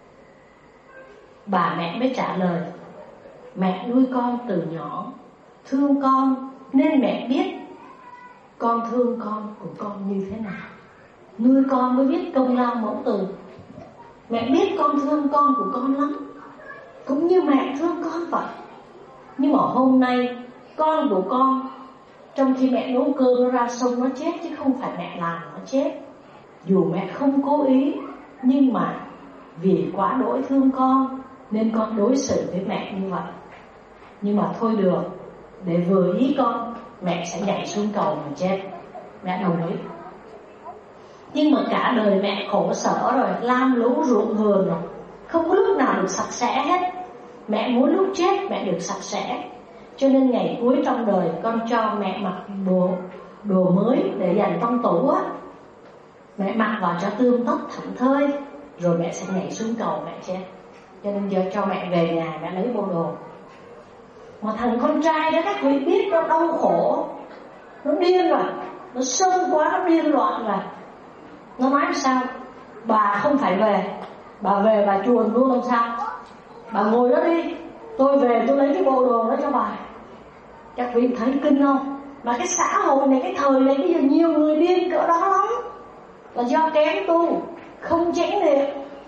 Bà mẹ mới trả lời: mẹ nuôi con từ nhỏ, thương con nên mẹ biết con thương con của con như thế nào. Nuôi con mới biết công lao mẫu tử. Mẹ biết con thương con của con lắm, cũng như mẹ thương con vậy. Nhưng mà hôm nay con của con, trong khi mẹ nấu cơm nó ra sông nó chết, chứ không phải mẹ làm nó chết. Dù mẹ không cố ý, nhưng mà vì quá đỗi thương con nên con đối xử với mẹ như vậy. Nhưng mà thôi được, để vừa ý con, mẹ sẽ nhảy xuống cầu mà chết. Mẹ đồng ý. Nhưng mà cả đời mẹ khổ sở rồi, lam lũ ruộng vườn rồi, không có lúc nào được sạch sẽ hết. Mẹ muốn lúc chết mẹ được sạch sẽ. Cho nên ngày cuối trong đời con cho mẹ mặc đồ, đồ mới để dành trong tủ á. Mẹ mặc vào cho tươm tất thảnh thơi, rồi mẹ sẽ nhảy xuống cầu mẹ chết. Cho nên giờ cho mẹ về nhà, mẹ lấy bộ đồ. Mà thằng con trai đó các vị biết nó đau khổ, nó điên rồi, nó sân quá, nó điên loạn rồi. Nó nói sao? Bà không phải về, bà về bà chuồn luôn làm sao? Bà ngồi đó đi, tôi về tôi lấy cái bộ đồ đó cho bà. Các vị thấy kinh không? Mà cái xã hội này, cái thời này bây giờ nhiều người điên cỡ đó lắm. Là do kém tu, không chánh niệm,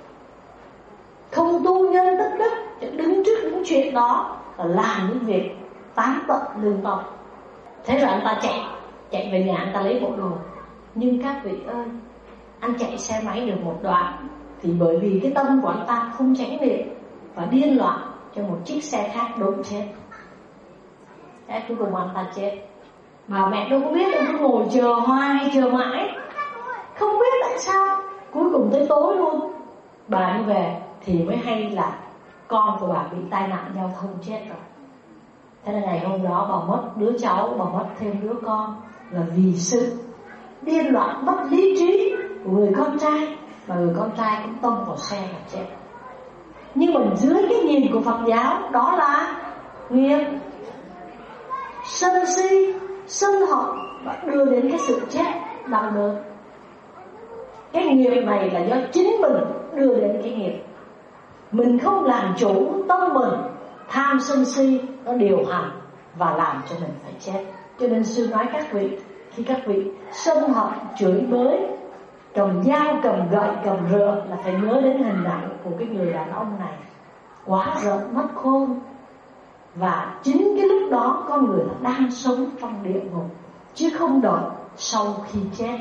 không tu nhân tích đức, đứng trước những chuyện đó là làm những việc tán tận lương tâm. Thế rồi anh ta chạy chạy về nhà, anh ta lấy bộ đồ. Nhưng các vị ơi, anh chạy xe máy được một đoạn thì bởi vì cái tâm của anh ta không chánh niệm và điên loạn, cho một chiếc xe khác đụng chết. Thế cuối cùng anh ta chết. Mà mẹ đâu có biết, anh cứ ngồi chờ hoài, chờ mãi, không biết tại sao. Cuối cùng tới tối luôn, bà đi về thì mới hay là con của bà bị tai nạn giao thông chết rồi. Thế là ngày hôm đó bà mất đứa cháu, bà mất thêm đứa con, là vì sự điên loạn mất lý trí của người con trai. Và người con trai cũng tông vào xe và chết. Nhưng mà dưới cái nhìn của Phật giáo, đó là nghiệp sân si, sân hận và đưa đến cái sự chết đau đớn. Cái nghiệp này là do chính mình đưa đến cái nghiệp. Mình không làm chủ tâm mình, tham sân si nó điều hành và làm cho mình phải chết. Cho nên sư nói các vị, khi các vị sân hận, chửi bới, cầm dao, cầm gậy, cầm rượu, là phải nhớ đến hình ảnh của cái người đàn ông này quá rợn mất khôn. Và chính cái lúc đó con người đang sống trong địa ngục, chứ không đợi sau khi chết.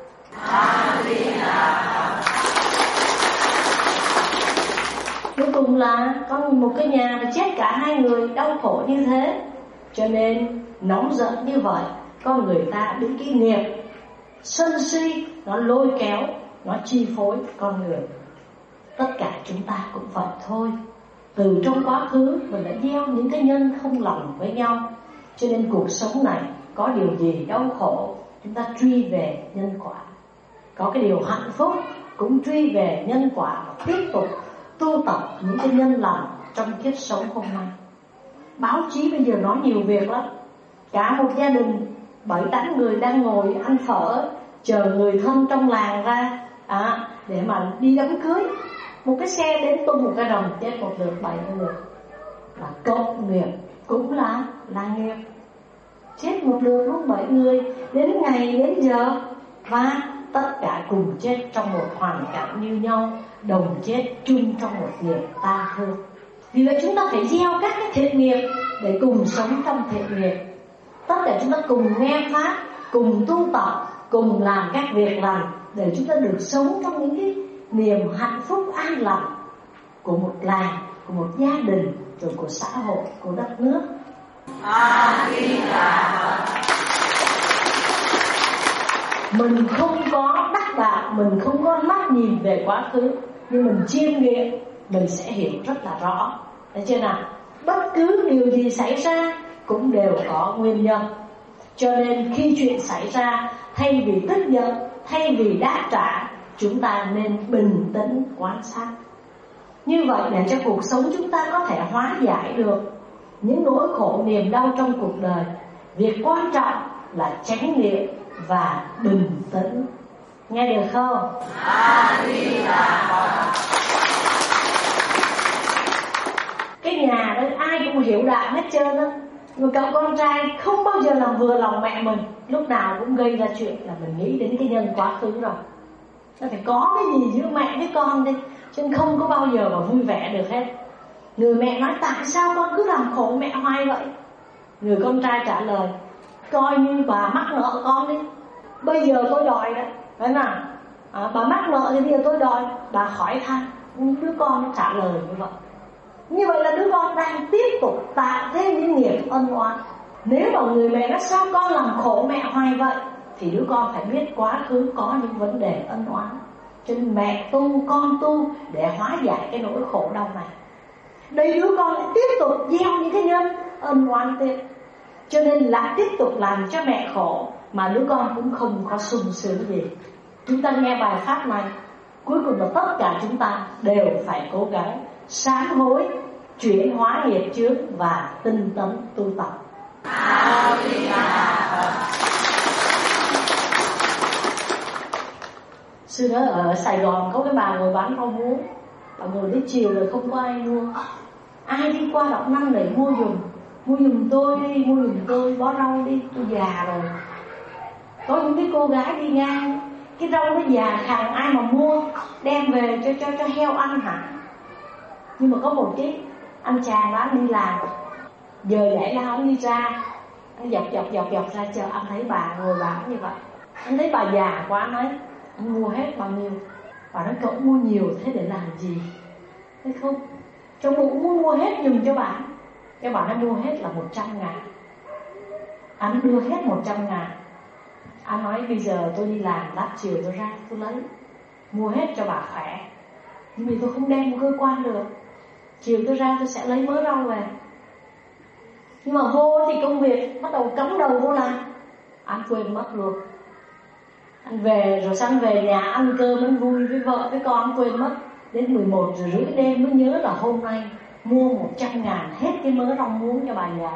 Cuối cùng là có một cái nhà mà chết cả hai người, đau khổ như thế. Cho nên nóng giận như vậy, con người ta bị cái nghiệp sân si nó lôi kéo, nó chi phối con người. Tất cả chúng ta cũng vậy thôi. Từ trong quá khứ mình đã gieo những cái nhân không lành với nhau, cho nên cuộc sống này có điều gì đau khổ, chúng ta truy về nhân quả. Có cái điều hạnh phúc cũng truy về nhân quả, và tiếp tục tu tập những cái nhân lành trong kiếp sống hôm nay. Báo chí bây giờ nói nhiều việc lắm. Cả một gia đình bảy tám người đang ngồi ăn phở, chờ người thân trong làng ra à, để mà đi đám cưới. Một cái xe đến tung một cái rồng, chết một lượt bảy người. Là cộng nghiệp, cũng là là nghiệp. Chết một lượt lúc bảy người, đến ngày đến giờ, và tất cả cùng chết trong một hoàn cảnh như nhau, đồng chết chung trong một nghiệp ta thương. Vì vậy chúng ta phải gieo các cái thiện nghiệp để cùng sống trong thiện nghiệp. Tất cả chúng ta cùng nghe pháp, cùng tu tập, cùng làm các việc lành, để chúng ta được sống trong những cái niềm hạnh phúc an lành của một làng, của một gia đình, rồi của xã hội, của đất nước. Mình không có đắc đạo, mình không có mắt nhìn về quá khứ, nhưng mình chiêm nghiệm, mình sẽ hiểu rất là rõ. Thấy chưa nào? Bất cứ điều gì xảy ra cũng đều có nguyên nhân. Cho nên khi chuyện xảy ra, thay vì tức giận, thay vì đáp trả, chúng ta nên bình tĩnh quan sát. Như vậy để cho cuộc sống chúng ta có thể hóa giải được những nỗi khổ niềm đau trong cuộc đời. Việc quan trọng là chánh niệm và bình tĩnh. Nghe được không? Cái nhà đó ai cũng hiểu đạo hết trơn á. Người cậu con trai không bao giờ làm vừa lòng mẹ mình, lúc nào cũng gây ra chuyện là mình nghĩ đến cái nhân quá khứ rồi. Nó phải có cái gì giữa mẹ với con đi, cho nên không có bao giờ mà vui vẻ được hết. Người mẹ nói tại sao con cứ làm khổ mẹ hoài vậy? Người con trai trả lời, coi như bà mắc nợ con đi, bây giờ tôi đòi đó, phải nào? À, bà mắc nợ thì bây giờ tôi đòi, bà khỏi tha. Đứa con nó trả lời như vậy. Như vậy là đứa con đang tiếp tục tạo thêm những nghiệp ân oán. Nếu mà người mẹ nói sao con làm khổ mẹ hoài vậy, thì đứa con phải biết quá khứ có những vấn đề ân oán. Cho nên mẹ tu, con tu để hóa giải cái nỗi khổ đau này. Đây đứa con lại tiếp tục gieo những cái nhân ân oán tiếp, cho nên lại tiếp tục làm cho mẹ khổ, mà đứa con cũng không có sung sướng gì. Chúng ta nghe bài pháp này, cuối cùng là tất cả chúng ta đều phải cố gắng sám hối, chuyển hóa nghiệp chướng và tinh tấn tu tập. Xưa đó ở Sài Gòn có cái bà ngồi bán rau muống, bà ngồi đến chiều rồi không có ai mua. Ai đi qua Đọc Năm để mua giùm, mua giùm tôi đi, mua giùm tôi, bó rau đi, tôi già rồi. Có những cái cô gái đi ngang, cái rau nó già khàn, ai mà mua đem về cho cho cho heo ăn hả? Nhưng mà có một cái anh chàng đó, anh đi làm, giờ giải lao anh đi ra, anh dọc dọc dọc dọc ra chờ, anh thấy bà ngồi bán như vậy. Anh thấy bà già quá, nói anh mua hết bao nhiêu? Bà nói cậu mua nhiều thế để làm gì? Thấy không? Trong bụng muốn mua hết dùm cho bà. Cái bà nói mua hết là một trăm ngàn. Anh đưa hết một trăm ngàn. Anh nói bây giờ tôi đi làm, lát chiều tôi ra tôi lấy, mua hết cho bà khỏe. Nhưng vì tôi không đem cơ quan được, chiều tôi ra tôi sẽ lấy mớ rau về. Nhưng mà vô thì công việc bắt đầu cắm đầu vô làm, anh quên mất luôn. Anh về rồi sang về nhà ăn cơm anh vui với vợ với con, anh quên mất. Đến mười một giờ rưỡi đêm mới nhớ là hôm nay mua một trăm ngàn hết cái mớ rau muống cho bà già.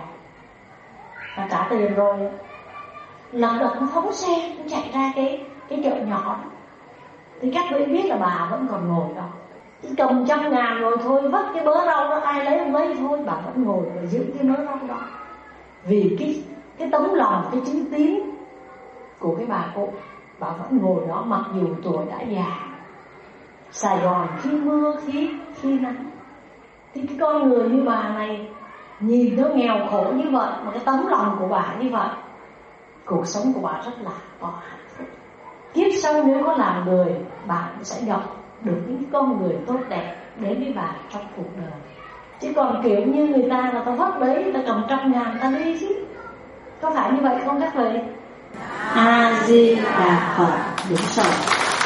Và trả tiền rồi, lần đầu nó phóng xe, nó chạy ra cái cái chợ nhỏ. Thì các vị biết là bà vẫn còn ngồi đó, cầm trăm ngàn rồi thôi, vất cái mớ rau đó ai lấy không lấy thôi, bà vẫn ngồi và giữ cái mớ rau đó. Vì cái cái tấm lòng, cái chữ tín của cái bà cụ, bà vẫn ngồi đó mặc dù tuổi đã già. Sài Gòn khi mưa khi khi nắng, thì cái con người như bà này nhìn nó nghèo khổ như vậy, mà cái tấm lòng của bà như vậy, cuộc sống của bà rất là có hạnh phúc. Kiếp sau nếu có làm người, bà cũng sẽ gặp được những con người tốt đẹp đến với bà trong cuộc đời. Chứ còn kiểu như người ta là ta vất đấy, ta cầm trăm ngàn ta đi chứ. Có phải như vậy không các vị? A-di-đà Phật. Đúng rồi.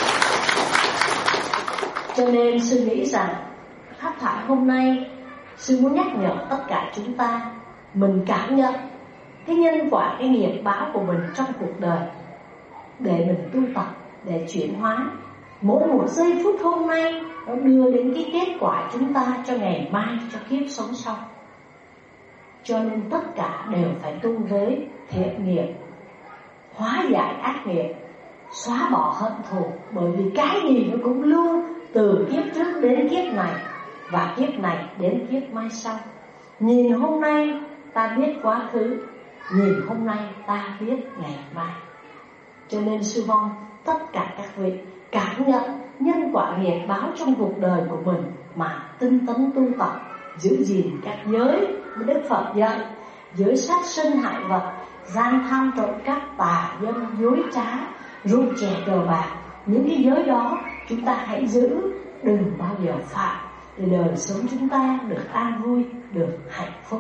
Cho nên sư nghĩ rằng pháp thoại hôm nay sư muốn nhắc nhở tất cả chúng ta, mình cảm nhận cái nhân quả, cái nghiệp báo của mình trong cuộc đời, để mình tu tập, để chuyển hóa. Mỗi một giây phút hôm nay nó đưa đến cái kết quả chúng ta cho ngày mai, cho kiếp sống sau. Cho nên tất cả đều phải tu với thiện nghiệp, hóa giải ác nghiệp, xóa bỏ hận thù. Bởi vì cái gì nó cũng lưu từ kiếp trước đến kiếp này, và kiếp này đến kiếp mai sau. Nhìn hôm nay ta biết quá khứ, nhìn hôm nay ta biết ngày mai. Cho nên sư mong tất cả các vị cảm nhận nhân quả nghiệp báo trong cuộc đời của mình mà tinh tấn tu tập, giữ gìn các giới Đức Phật dạy: giới sát sinh hại vật, gian tham trộm cắp, tà dâm dối trá, rượu chè cờ bạc. Những cái giới đó chúng ta hãy giữ, đừng bao giờ phạm, để đời sống chúng ta được an vui, được hạnh phúc.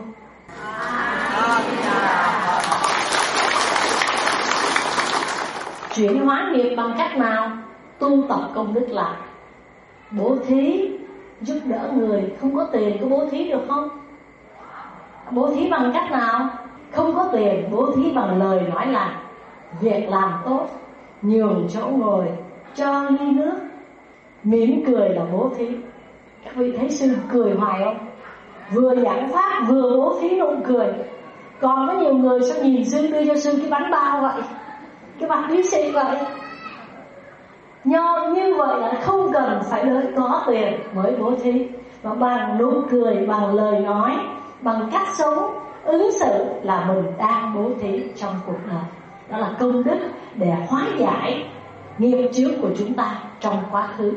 Chuyển hóa nghiệp bằng cách nào? Tu tập công đức lại, bố thí, giúp đỡ người. Không có tiền có bố thí được không? Bố thí bằng cách nào? Không có tiền, bố thí bằng lời nói lành, việc làm tốt, nhường chỗ ngồi, cho ly nước, mỉm cười là bố thí. Các vị thấy sư cười hoài không? Vừa giảng pháp vừa bố thí nụ cười. Còn có nhiều người sao nhìn sư đưa cho sư cái bánh bao vậy, cái bánh lý sĩ vậy. Nho như vậy là không cần phải đợi có tiền mới bố thí, mà bằng nụ cười, bằng lời nói, bằng cách sống ứng xử là mình đang bố thí trong cuộc đời. Đó là công đức để hóa giải nghiệp chướng của chúng ta trong quá khứ.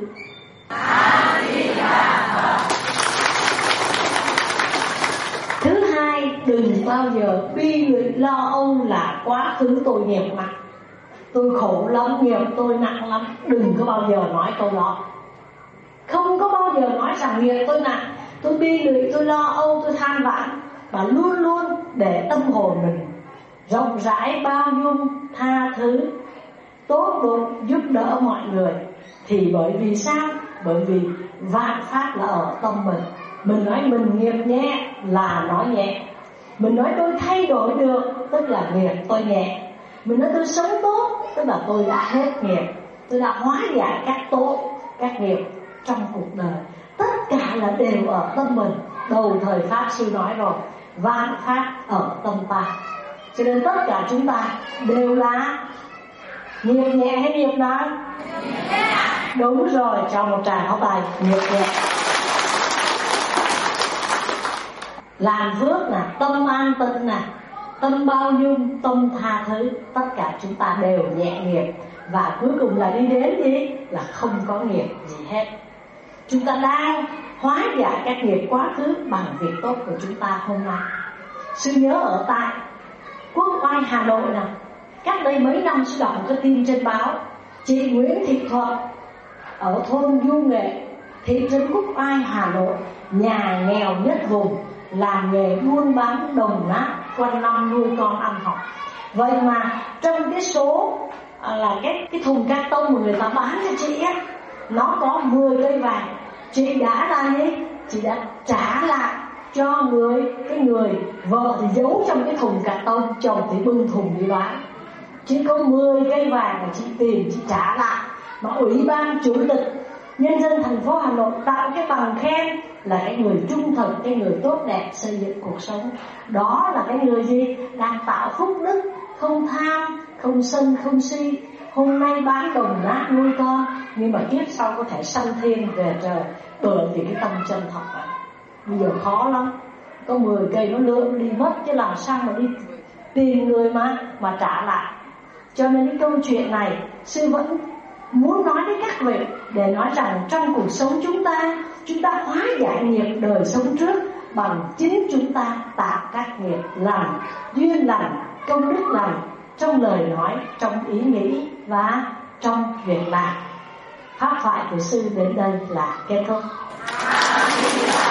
Thứ hai, đừng bao giờ bi lụy lo âu là quá khứ tôi nghiệp nặng, tôi khổ lắm, nghiệp tôi nặng lắm. Đừng có bao giờ nói câu đó. Không có bao giờ nói rằng nghiệp tôi nặng, tôi bi lụy, tôi lo âu, tôi than vãn. Và luôn luôn để tâm hồn mình rộng rãi, bao dung, tha thứ, tốt bụng, giúp đỡ mọi người. Thì bởi vì sao? Bởi vì vạn pháp là ở tâm mình. Mình nói mình nghiệp nhẹ là nói nhẹ. Mình nói tôi thay đổi được, tức là nghiệp tôi nhẹ. Mình nói tôi sống tốt, tức là tôi đã hết nghiệp, tôi đã hóa giải các tội, các nghiệp trong cuộc đời. Tất cả là đều ở tâm mình. Đầu thời Pháp Sư nói rồi, vạn pháp ở tâm ta. Cho nên tất cả chúng ta đều là nghiệp nhẹ hay nghiệp nặng? Đúng rồi, cho một tràng pháo tay. Nghiệp nhẹ. Làm phước nè, tâm an tịnh nè, tâm bao dung, tâm tha thứ, tất cả chúng ta đều nhẹ nghiệp. Và cuối cùng là đi đến gì? Là không có nghiệp gì hết. Chúng ta đang hóa giải các nghiệp quá khứ bằng việc tốt của chúng ta hôm nay. Sư nhớ ở tại Quốc Oai Hà Nội nè, cách đây mấy năm sư đọc một cái tin trên báo, chị Nguyễn Thị Thuận ở thôn Du Nghệ, thị trấn Quốc Oai Hà Nội, nhà nghèo nhất vùng, làm nghề buôn bán đồng nát, quanh năm nuôi con ăn học. Vậy mà trong cái số à, là cái cái thùng cát tông mà người ta bán cho chị á, nó có mười cây vàng. Chị đã là gì? Chị đã trả lại cho người cái người vợ thì giấu trong cái thùng cát tông, chồng thì bưng thùng đi bán. Chỉ có mười cây vàng mà chị tìm, chị trả lại. Mà Ủy ban Chủ tịch Nhân dân thành phố Hà Nội tạo cái bằng khen là cái người trung thực, cái người tốt đẹp xây dựng cuộc sống. Đó là cái người gì? Đang tạo phúc đức, không tham, không sân, không si. Hôm nay bán đồng nát nuôi con, nhưng mà kiếp sau có thể sanh thiên về trời, bởi vì cái tâm chân thật vậy. Bây giờ khó lắm, có mười cây nó lượm đi mất, chứ làm sao mà đi tìm người mà mà trả lại. Cho nên cái câu chuyện này sư vẫn muốn nói với các vị, để nói rằng trong cuộc sống chúng ta, chúng ta hóa giải nghiệp đời sống trước bằng chính chúng ta tạo các nghiệp lành, duyên lành, công đức lành trong lời nói, trong ý nghĩ và trong việc làm. Pháp thoại của sư đến đây là kết thúc.